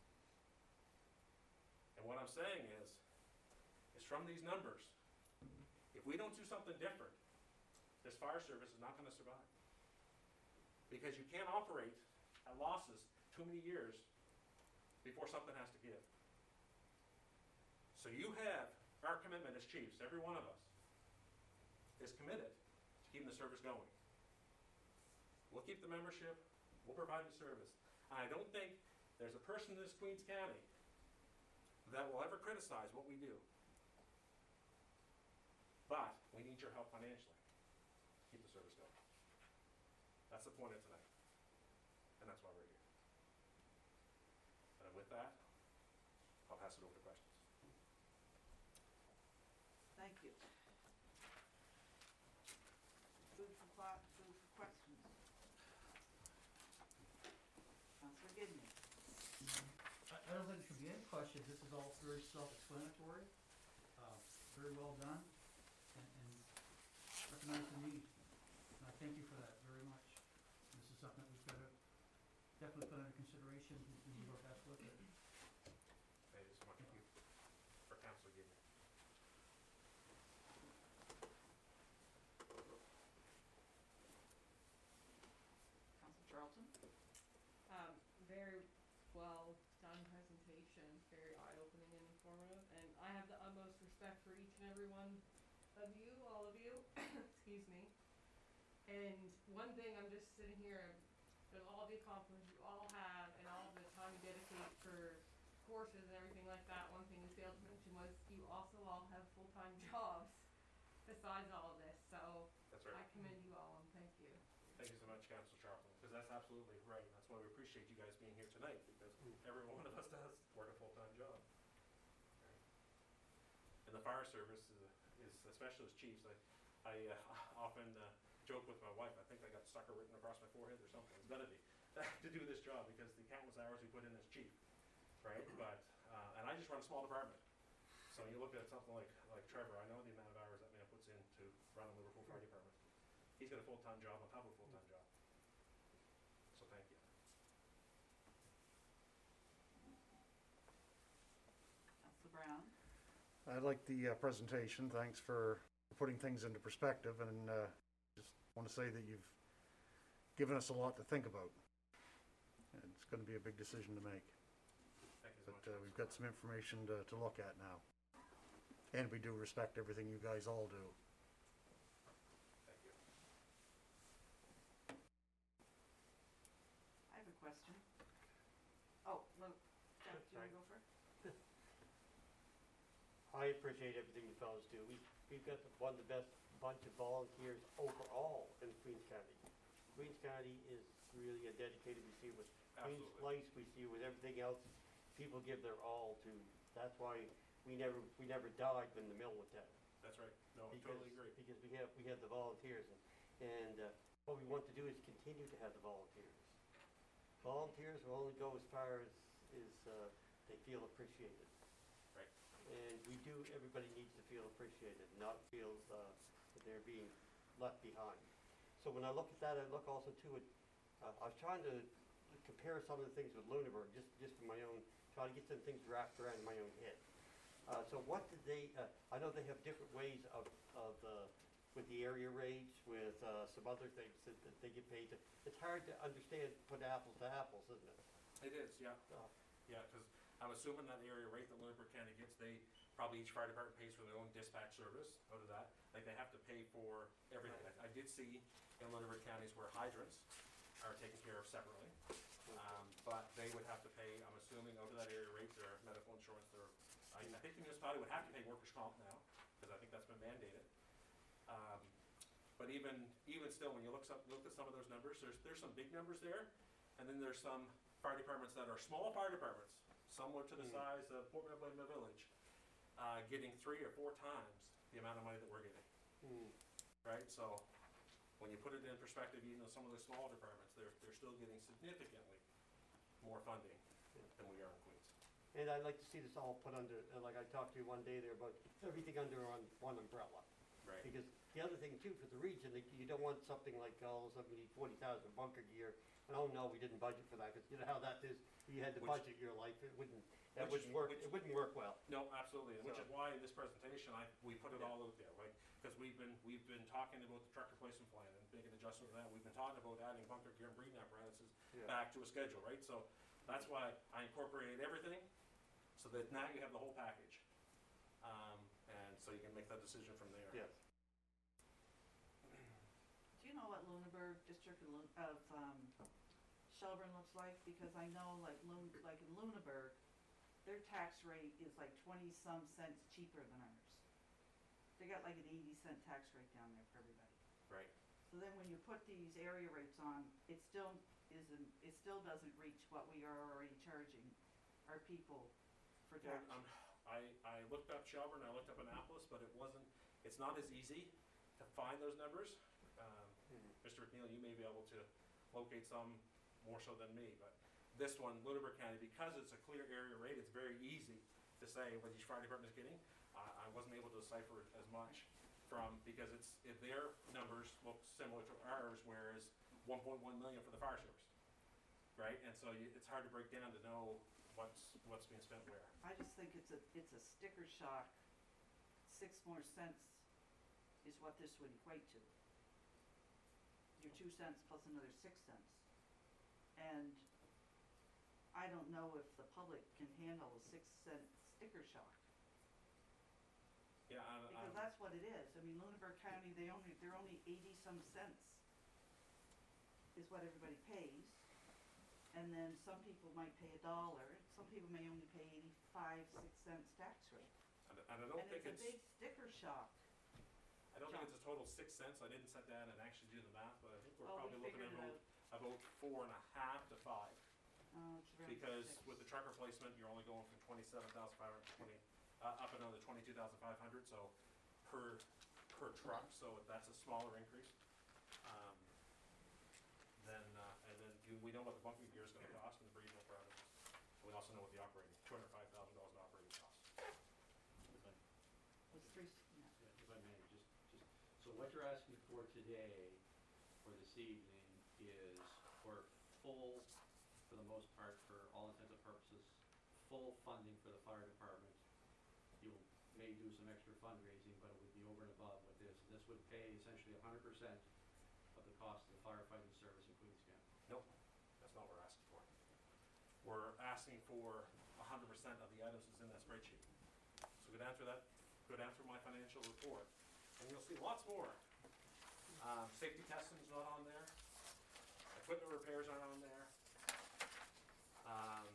And what I'm saying is, is from these numbers, if we don't do something different, this fire service is not going to survive. Because you can't operate at losses too many years before something has to give. So you have our commitment as chiefs, every one of us, is committed to keeping the service going. We'll keep the membership, we'll provide the service. And I don't think there's a person in this Queens County that will ever criticize what we do. But we need your help financially to keep the service going. That's the point of tonight. And that's why we're here. And with that, I'll pass it over to questions. Thank you. Food for thought, food for questions. Councilor Gidney. I, I don't think there should be any questions. This is all very self-explanatory, uh, very well done, and, and recognize the need. And I thank you for that very much. This is something that we've got to definitely put under consideration and and do our best with it. Thank you so much for Councilor Gidney. Councilor Charlton. Um, very well done presentation, very eye-opening and informative, and I have the utmost respect for each and every one of you, all of you, excuse me. And one thing, I'm just sitting here, and all the accomplishments you all have, and all the time you dedicate for courses and everything like that, one thing you failed to mention was you also all have full-time jobs besides all of this, so That's right. I commend you all, and thank you. Thank you so much, Councilor Charlton, because that's absolutely right. That's why we appreciate you guys being here tonight, because every one of us does work a full-time job. Right? And the fire service is, is especially as chiefs, I, I uh, often uh, joke with my wife, I think I got sucker written across my forehead or something. It's gonna be to do this job because the countless hours we put in as chief, right? But uh, and I just run a small department. So when you look at something like like Trevor, I know the amount of hours that man puts in to run a Liverpool Fire Department. He's got a full-time job on top of a full-time job. So thank you. Councilor Brown. I like the uh, presentation. Thanks for putting things into perspective, and uh, just want to say that you've given us a lot to think about. And it's going to be a big decision to make. Thank you so But much. uh, we've got some information to, to look at now. And we do respect everything you guys all do. Thank you. I have a question. Oh, look, Jeff, do you want to go first? I appreciate everything you fellows do. We, we've got one of the best bunch of volunteers overall in Queens County. Queens County is really a dedicated, we see it with Queens Absolutely. Place, we see it with everything else. People give their all to, that's why we never, we never died when the mill went down. That's right. No, I Because- totally agree. Because we have, we have the volunteers, and, and uh, what we want to do is continue to have the volunteers. Volunteers will only go as far as, as uh, they feel appreciated. Right. And we do, everybody needs to feel appreciated, not feel uh, that they're being left behind. So when I look at that, I look also to it, uh, I was trying to compare some of the things with Lunenburg, just, just for my own, try to get some things wrapped around my own head. Uh, so what did they, uh, I know they have different ways of, of, uh, with the area rates, with, uh, some other things that, that they get paid to. It's hard to understand, put apples to apples, isn't it? It is, yeah. Uh, Yeah, because I'm assuming that area rate that Lunenburg County gets, they, probably each fire department pays for their own dispatch service out of that. Like, they have to pay for everything. I, I did see in Lunenburg counties where hydrants are taken care of separately. Um, but they would have to pay, I'm assuming, out of that area rate, their medical insurance, their, I, I think the municipality would have to pay workers' comp now, because I think that's been mandated. Um, but even, even still, when you look some, look at some of those numbers, there's, there's some big numbers there, and then there's some fire departments that are small fire departments, similar to the Mm. size of Port Medway and Village, uh, getting three or four times the amount of money that we're getting, Hmm. right? So, when you put it in perspective, even though some of the smaller departments, they're, they're still getting significantly more funding Yeah. than we are in Queens. And I'd like to see this all put under, uh, like I talked to you one day there about everything under on one umbrella. Right. Because the other thing too, for the region, like, you don't want something like, oh, so we need forty thousand bunker gear, and oh no, we didn't budget for that, cause you know how that is, you had to Which- budget your life, it wouldn't, that which is- wouldn't work, which- it wouldn't work well. No, absolutely, and which So- is why in this presentation, I, we put it Yeah. all out there, right? Because we've been, we've been talking about the truck replacement plan and making adjustments to that, we've been talking about adding bunker gear and breathing apparatuses Yeah. back to a schedule, right? So, that's why I incorporated everything, so that now you have the whole package. Um, and so you can make that decision from there. Yes. Do you know what Lunenburg district of, Lun- of, um, Shelburne looks like? Because I know like Lun, like in Lunenburg, their tax rate is like twenty-some cents cheaper than ours. They got like an eighty cent tax rate down there for everybody. Right. So then when you put these area rates on, it still isn't, it still doesn't reach what we are already charging our people for Yeah, tax. um, I, I looked up Shelburne, I looked up Annapolis, but it wasn't, it's not as easy to find those numbers. Um, Mhm. Mister McNeil, you may be able to locate some more so than me, but this one, Lunenburg County, because it's a clear area rate, it's very easy to say what each fire department is getting. I, I wasn't able to decipher as much from, because it's, if their numbers look similar to ours, whereas one point one million for the fire service, right? And so you, it's hard to break down to know what's, what's being spent where. I just think it's a, it's a sticker shock. Six more cents is what this would equate to. Your two cents plus another six cents. And I don't know if the public can handle a six cent sticker shock, Yeah, I, because I, that's what it is. I mean, Lunenburg County, they only, they're only eighty some cents is what everybody pays. And then some people might pay a dollar, some people may only pay eighty-five, six cents tax rate. and and I don't And think it's a it's, big sticker shock. I don't think it's a total six cents, I didn't sit down and actually do the math, but I think we're Oh, we probably looking at figured it about, about four and a half to five. Oh, it's around Because six. with the truck replacement, you're only going from twenty-seven thousand five hundred twenty, uh, up another twenty-two thousand five hundred, so per, per truck, so that's a smaller increase. Um, then, uh, and then you, we know what the bunker gear is gonna cost and the breathing apparatus. We also know what the operating, two hundred five thousand dollars in operating costs. If I, Was three, s- yeah. yeah, if I may, just, just, so what you're asking for today, or this evening, is for full, for the most part, for all intents and purposes, full funding for the fire department. You may do some extra fundraising, but it would be over and above what this, this would pay essentially a hundred percent of the cost of the firefighting service in Queens County. Nope, that's not what we're asking for. We're asking for a hundred percent of the items that's in that spreadsheet. So go down through that, go down through my financial report, and you'll see lots more. Um, safety testing's not on there. Equipment repairs aren't on there. Um,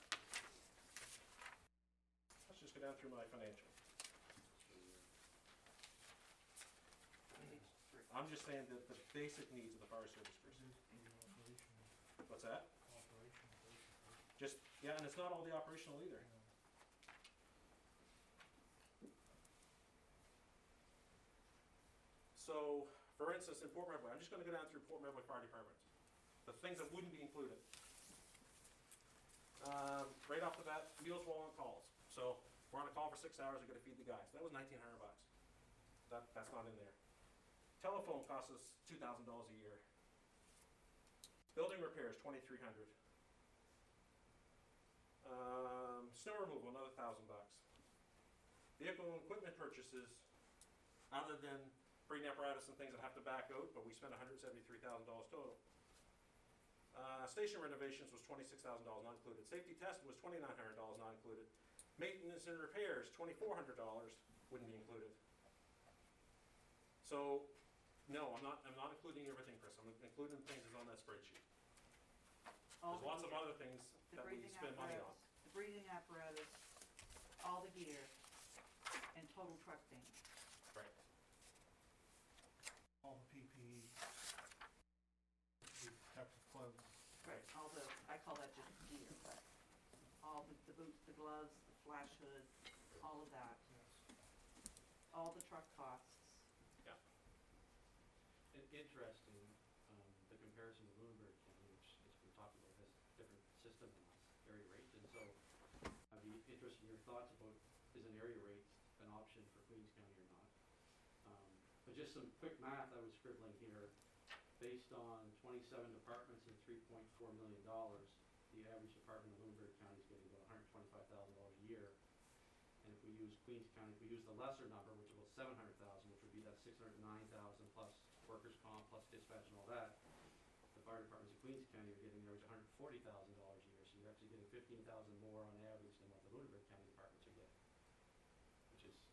let's just go down through my financial. I'm just saying that the basic needs of the fire service person. What's that? Just, yeah, and it's not all the operational either. So, for instance, in Port Medway, I'm just gonna go down through Port Medway Fire Department. The things that wouldn't be included. Um, right off the bat, meals while on calls. So, we're on a call for six hours, we gotta feed the guys. That was nineteen hundred bucks. That, that's not in there. Telephone costs us two thousand dollars a year. Building repairs, twenty-three hundred. Um, snow removal, another thousand bucks. Vehicle and equipment purchases, other than breathing apparatus and things that have to back out, but we spent one hundred seventy-three thousand dollars total. Uh, station renovations was twenty-six thousand dollars not included. Safety test was twenty-nine hundred dollars not included. Maintenance and repairs, twenty-four hundred dollars wouldn't be included. So, no, I'm not, I'm not including everything, Chris. I'm including things that's on that spreadsheet. All There's the lots of gear, other things the that we breathing spend money on. apparatus, the breathing apparatus, all the gear, and total truck paint. Right. All the P P E, the protective clothing. Right. All the, I call that just gear, but all the, the boots, the gloves, the flash hood, all of that, all the truck costs. And interesting, um, the comparison with Lunenburg County, which, as we talked about, has different system than us, area rate, and so I'd be interested in your thoughts about, is an area rate an option for Queens County or not? Um, but just some quick math I was scribbling here, based on twenty-seven departments and three point four million dollars, the average department in Lunenburg County is getting about one hundred twenty-five thousand dollars a year. And if we use Queens County, if we use the lesser number, which is about seven hundred thousand, which would be that six hundred nine thousand plus workers' comp, plus dispatch and all that, the fire departments in Queens County are getting an average one hundred forty thousand dollars a year, so you're actually getting fifteen thousand more on average than what the Lunenburg County departments are getting. Which is,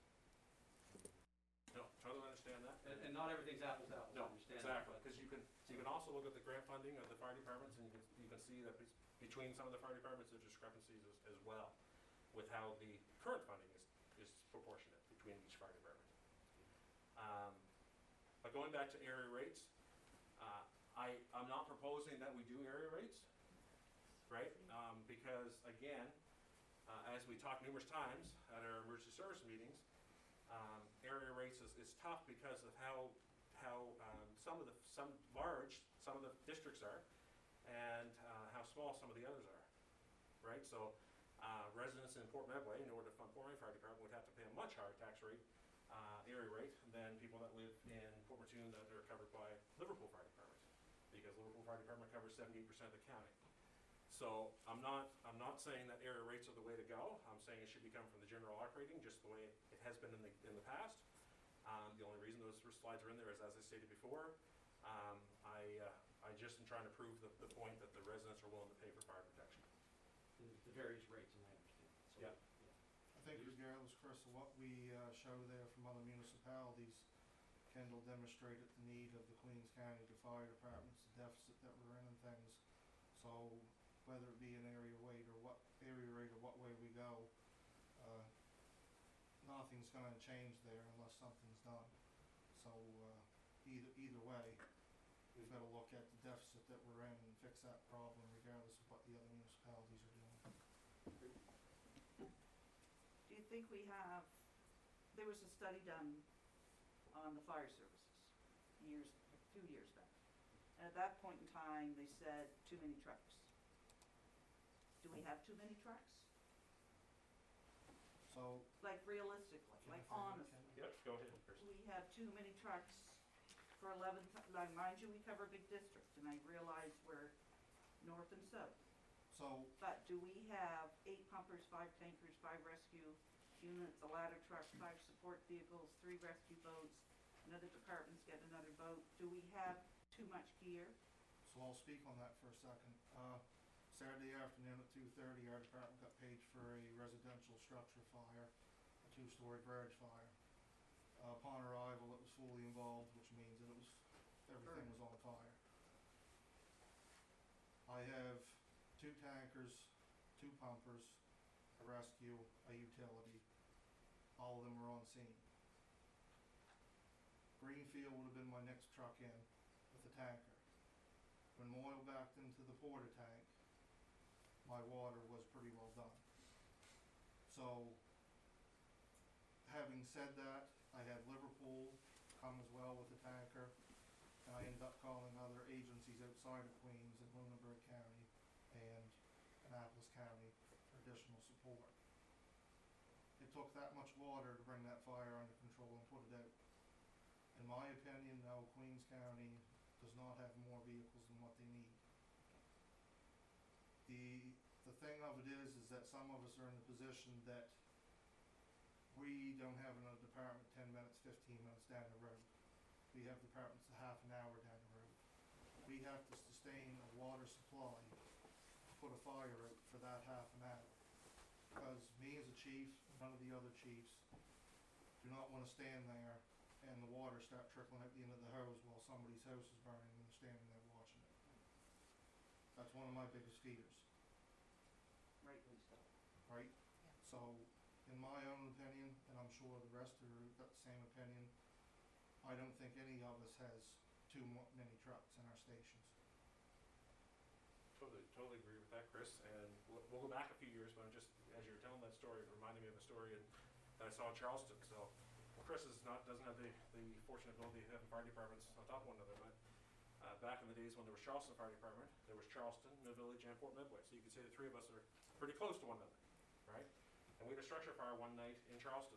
No, totally understand that. and, and not everything's apples to apples, I No, understand that, exactly, but- because you can, you can also look at the grant funding of the fire departments, and you can, you can see that be- between some of the fire departments, there's discrepancies as, as well with how the current funding is, is proportionate between each fire department. Um, but going back to area rates, uh, I, I'm not proposing that we do area rates, right? Um, because again, uh, as we talked numerous times at our emergency service meetings, um, area rates is, is tough because of how, how, um, some of the, some large, some of the districts are, and, uh, how small some of the others are, right? So, uh, residents in Port Medway, in order to fund Port Medway Fire Department, would have to pay a much higher tax rate, uh, area rate than people that live in Port Mattoon that are covered by Liverpool Fire Department, because Liverpool Fire Department covers seventy-eight percent of the county. So, I'm not, I'm not saying that area rates are the way to go. I'm saying it should become from the general operating, just the way it has been in the, in the past. Um, the only reason those slides are in there is, as I stated before, um, I, uh, I just am trying to prove the, the point that the residents are willing to pay for fire protection. the, the various rates, and I understand. So, Yeah. I think regardless, Chris, of what we uh, show there from other municipalities, Kendall demonstrated the need of the Queens County, the fire departments, the deficit that we're in and things. So whether it be an area rate or what, area rate or what way we go, uh, nothing's gonna change there unless something's done. So, uh, either, either way, we've gotta look at the deficit that we're in and fix that problem regardless of what the other municipalities are doing. Do you think we have, there was a study done on the fire services years, a few years back. And at that point in time, they said too many trucks. Do we have too many trucks? So, Like realistically, Can I like say that, honestly, Ken? Yep, go ahead, Chris. we have too many trucks for eleven, t- like mind you, we cover a big district, and I realize we're north and south. so But do we have eight pumpers, five tankers, five rescue units, a ladder truck, five support vehicles, three rescue boats, another department's got another boat? Do we have too much gear? So I'll speak on that for a second. Uh, Saturday afternoon at two thirty, our department got paged for a residential structure fire, a two-story garage fire. Uh, upon arrival, it was fully involved, which means that it was, everything was on fire. I have two tankers, two pumpers, a rescue, a utility. All of them were on scene. Greenfield would have been my next truck in with the tanker. When Moyle backed into the porta tank, my water was pretty well done. So, having said that, I had Liverpool come as well with the tanker, and I ended up calling other agencies outside of Queens in Lunenburg County and Annapolis County for additional support. It took that much water to bring that fire under control and put it out. In my opinion, no, Queens County does not have more vehicles than what they need. The, the thing of it is, is that some of us are in the position that we don't have another department ten minutes, fifteen minutes down the road. We have departments a half an hour down the road. we have to sustain a water supply to put a fire out for that half an hour. Because me as a chief, none of the other chiefs do not wanna stand there and the water start trickling out the end of the hose while somebody's house is burning and they're standing there watching it. That's one of my biggest fears, Rightly so. right? So, in my own opinion, and I'm sure the rest are got the same opinion, I don't think any of us has too mo- many trucks in our stations. Totally, totally agree with that, Chris, and we'll, we'll go back a few years, but I'm just, as you were telling that story, it reminded me of a story in- that I saw in Charleston, so, well, Chris is not, doesn't have the, the fortunate ability of having fire departments on top of one another, but, uh, back in the days when there was Charleston Fire Department, there was Charleston, Mill Village, and Fort Midway, so you could say the three of us are pretty close to one another, right? And we had a structure fire one night in Charleston.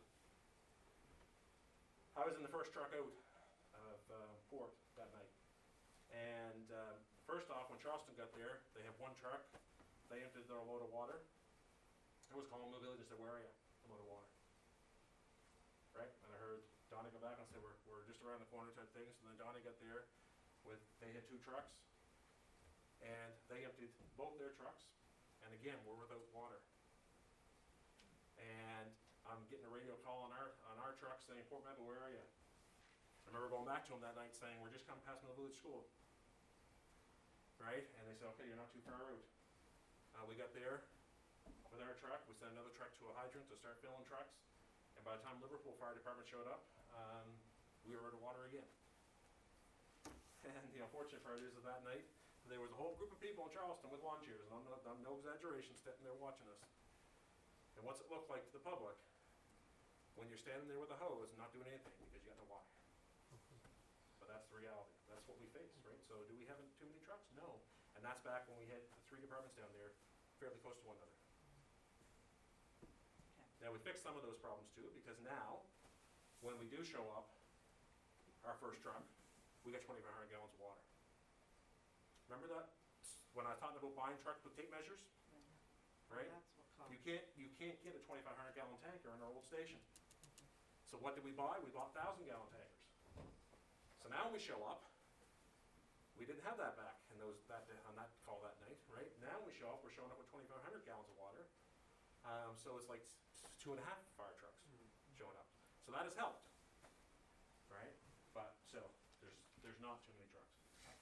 I was in the first truck out of, uh, port that night, and, uh, first off, when Charleston got there, they have one truck. They emptied their load of water. It was calling the village and said, "Where are you?" A load of water. Right? And I heard Donnie go back and say, "We're we're just around the corner," type things. And then Donnie got there with they had two trucks, and they emptied both their trucks. And again, we're without water. And I'm getting a radio call on our on our truck saying, "Port Member, where are you?" I remember going back to him that night saying, "We're just coming past Mill Village School." Right? And they said, "Okay, you're not too far out." Uh, we got there with our truck. We sent another truck to a hydrant to start filling trucks. And by the time Liverpool Fire Department showed up, um, we were out of water again. And the unfortunate part is that that night, there was a whole group of people in Charleston with lawn chairs, and I'm, not, I'm no exaggeration, sitting there watching us. And what's it look like to the public when you're standing there with a hose and not doing anything because you got no water? But that's the reality. That's what we face, right? So do we have too many trucks? No. And that's back when we had the three departments down there fairly close to one another. Okay. Now, we fixed some of those problems too, because now, when we do show up, our first truck, we got twenty-five hundred gallons of water. Remember that? When I talked about buying trucks with tape measures, right? That's what caused. You can't, you can't get a twenty-five hundred gallon tanker in our old station. So what did we buy? We bought thousand gallon tankers. So now when we show up, we didn't have that back in those, that, on that call that night, right? Now when we show up, we're showing up with twenty-five hundred gallons of water. Um, so it's like s- two and a half fire trucks showing up. So that has helped, right? But still, there's, there's not too many trucks.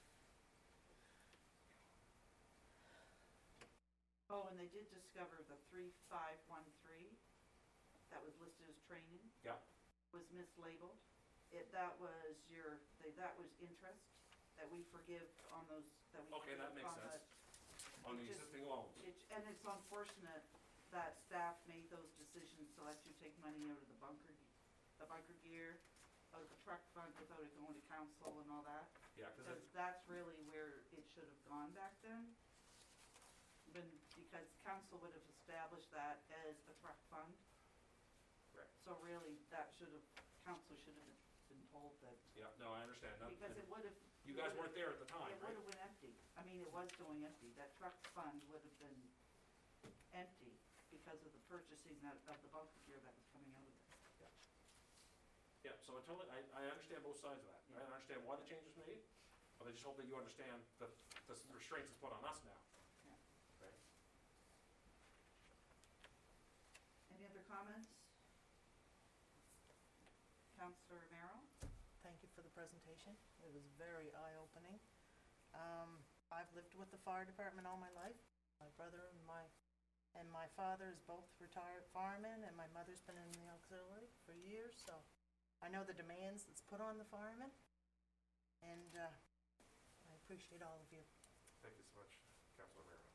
Oh, and they did discover the three five one three that was listed as training. Yeah. Was mislabeled. It, that was your, they, that was interest that we forgive on those, that we. Okay, that forgive makes on the- sense. On the Just- existing loans. It, and it's unfortunate that staff made those decisions to let you take money out of the bunker, the bunker gear, out of the truck fund without it going to council and all that. Yeah, cause Because it's, that's really where it should have gone back then. When, because council would have established that as a truck fund. right. So really, that should have, council should have been told that, Yeah, no, I understand. That- because it would have. You guys weren't there at the time, It would right? have went empty. I mean, it was going empty. That truck fund would have been empty because of the purchasing that, of the bunker gear that was coming out of it. Yeah, so I totally, I, I understand both sides of that. I understand why the change was made, but I just hope that you understand the, the restraints it's put on us now. Yeah. Right? Any other comments? Counselor Merrill? Thank you for the presentation. It was very eye-opening. Um, I've lived with the fire department all my life. My brother and my, and my father is both retired firemen, and my mother's been in the auxiliary for years, so I know the demands that's put on the firemen, and, uh, I appreciate all of you. Thank you so much, Councilor Merrill.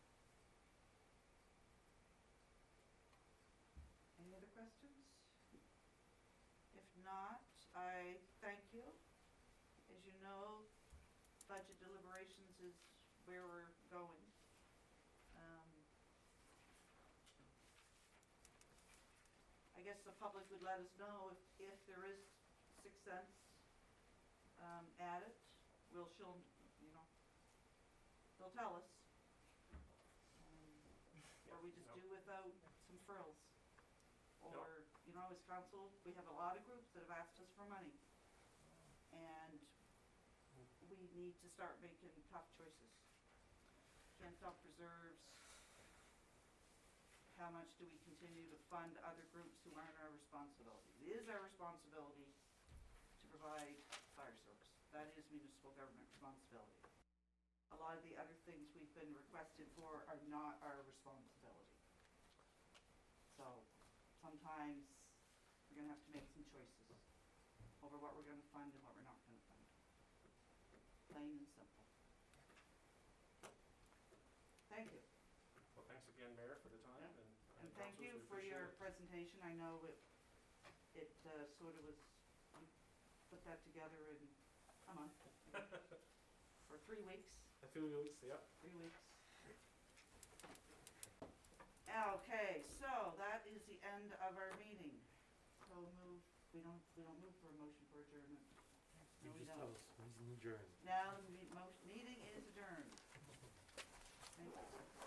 Any other questions? If not, I thank you. As you know, budget deliberations is where we're going. Um, I guess the public would let us know if, if there is six cents, um, added, we'll show, 'em, you know, they'll tell us. Um, Or we just no. do without some frills. No. Or, you know, as council, we have a lot of groups that have asked us for money. And we need to start making tough choices. Can't stop preserves. How much do we continue to fund other groups who aren't our responsibility? It is our responsibility to provide fire service. That is municipal government responsibility. A lot of the other things we've been requested for are not our responsibility. So sometimes we're gonna have to make some choices over what we're gonna fund and what we're not gonna fund. Plain and simple. Thank you. Well, thanks again, Mayor, for the time, Yeah. and, And and thank councilors, you we for appreciate your it. presentation. I know it, it uh, sort of was, you put that together in a month, for three weeks, A few weeks, yep. three weeks. Okay, so that is the end of our meeting. So move, we don't, we don't move for a motion for adjournment. No, we don't. he's adjourned. Now, the me- mo- meeting is adjourned.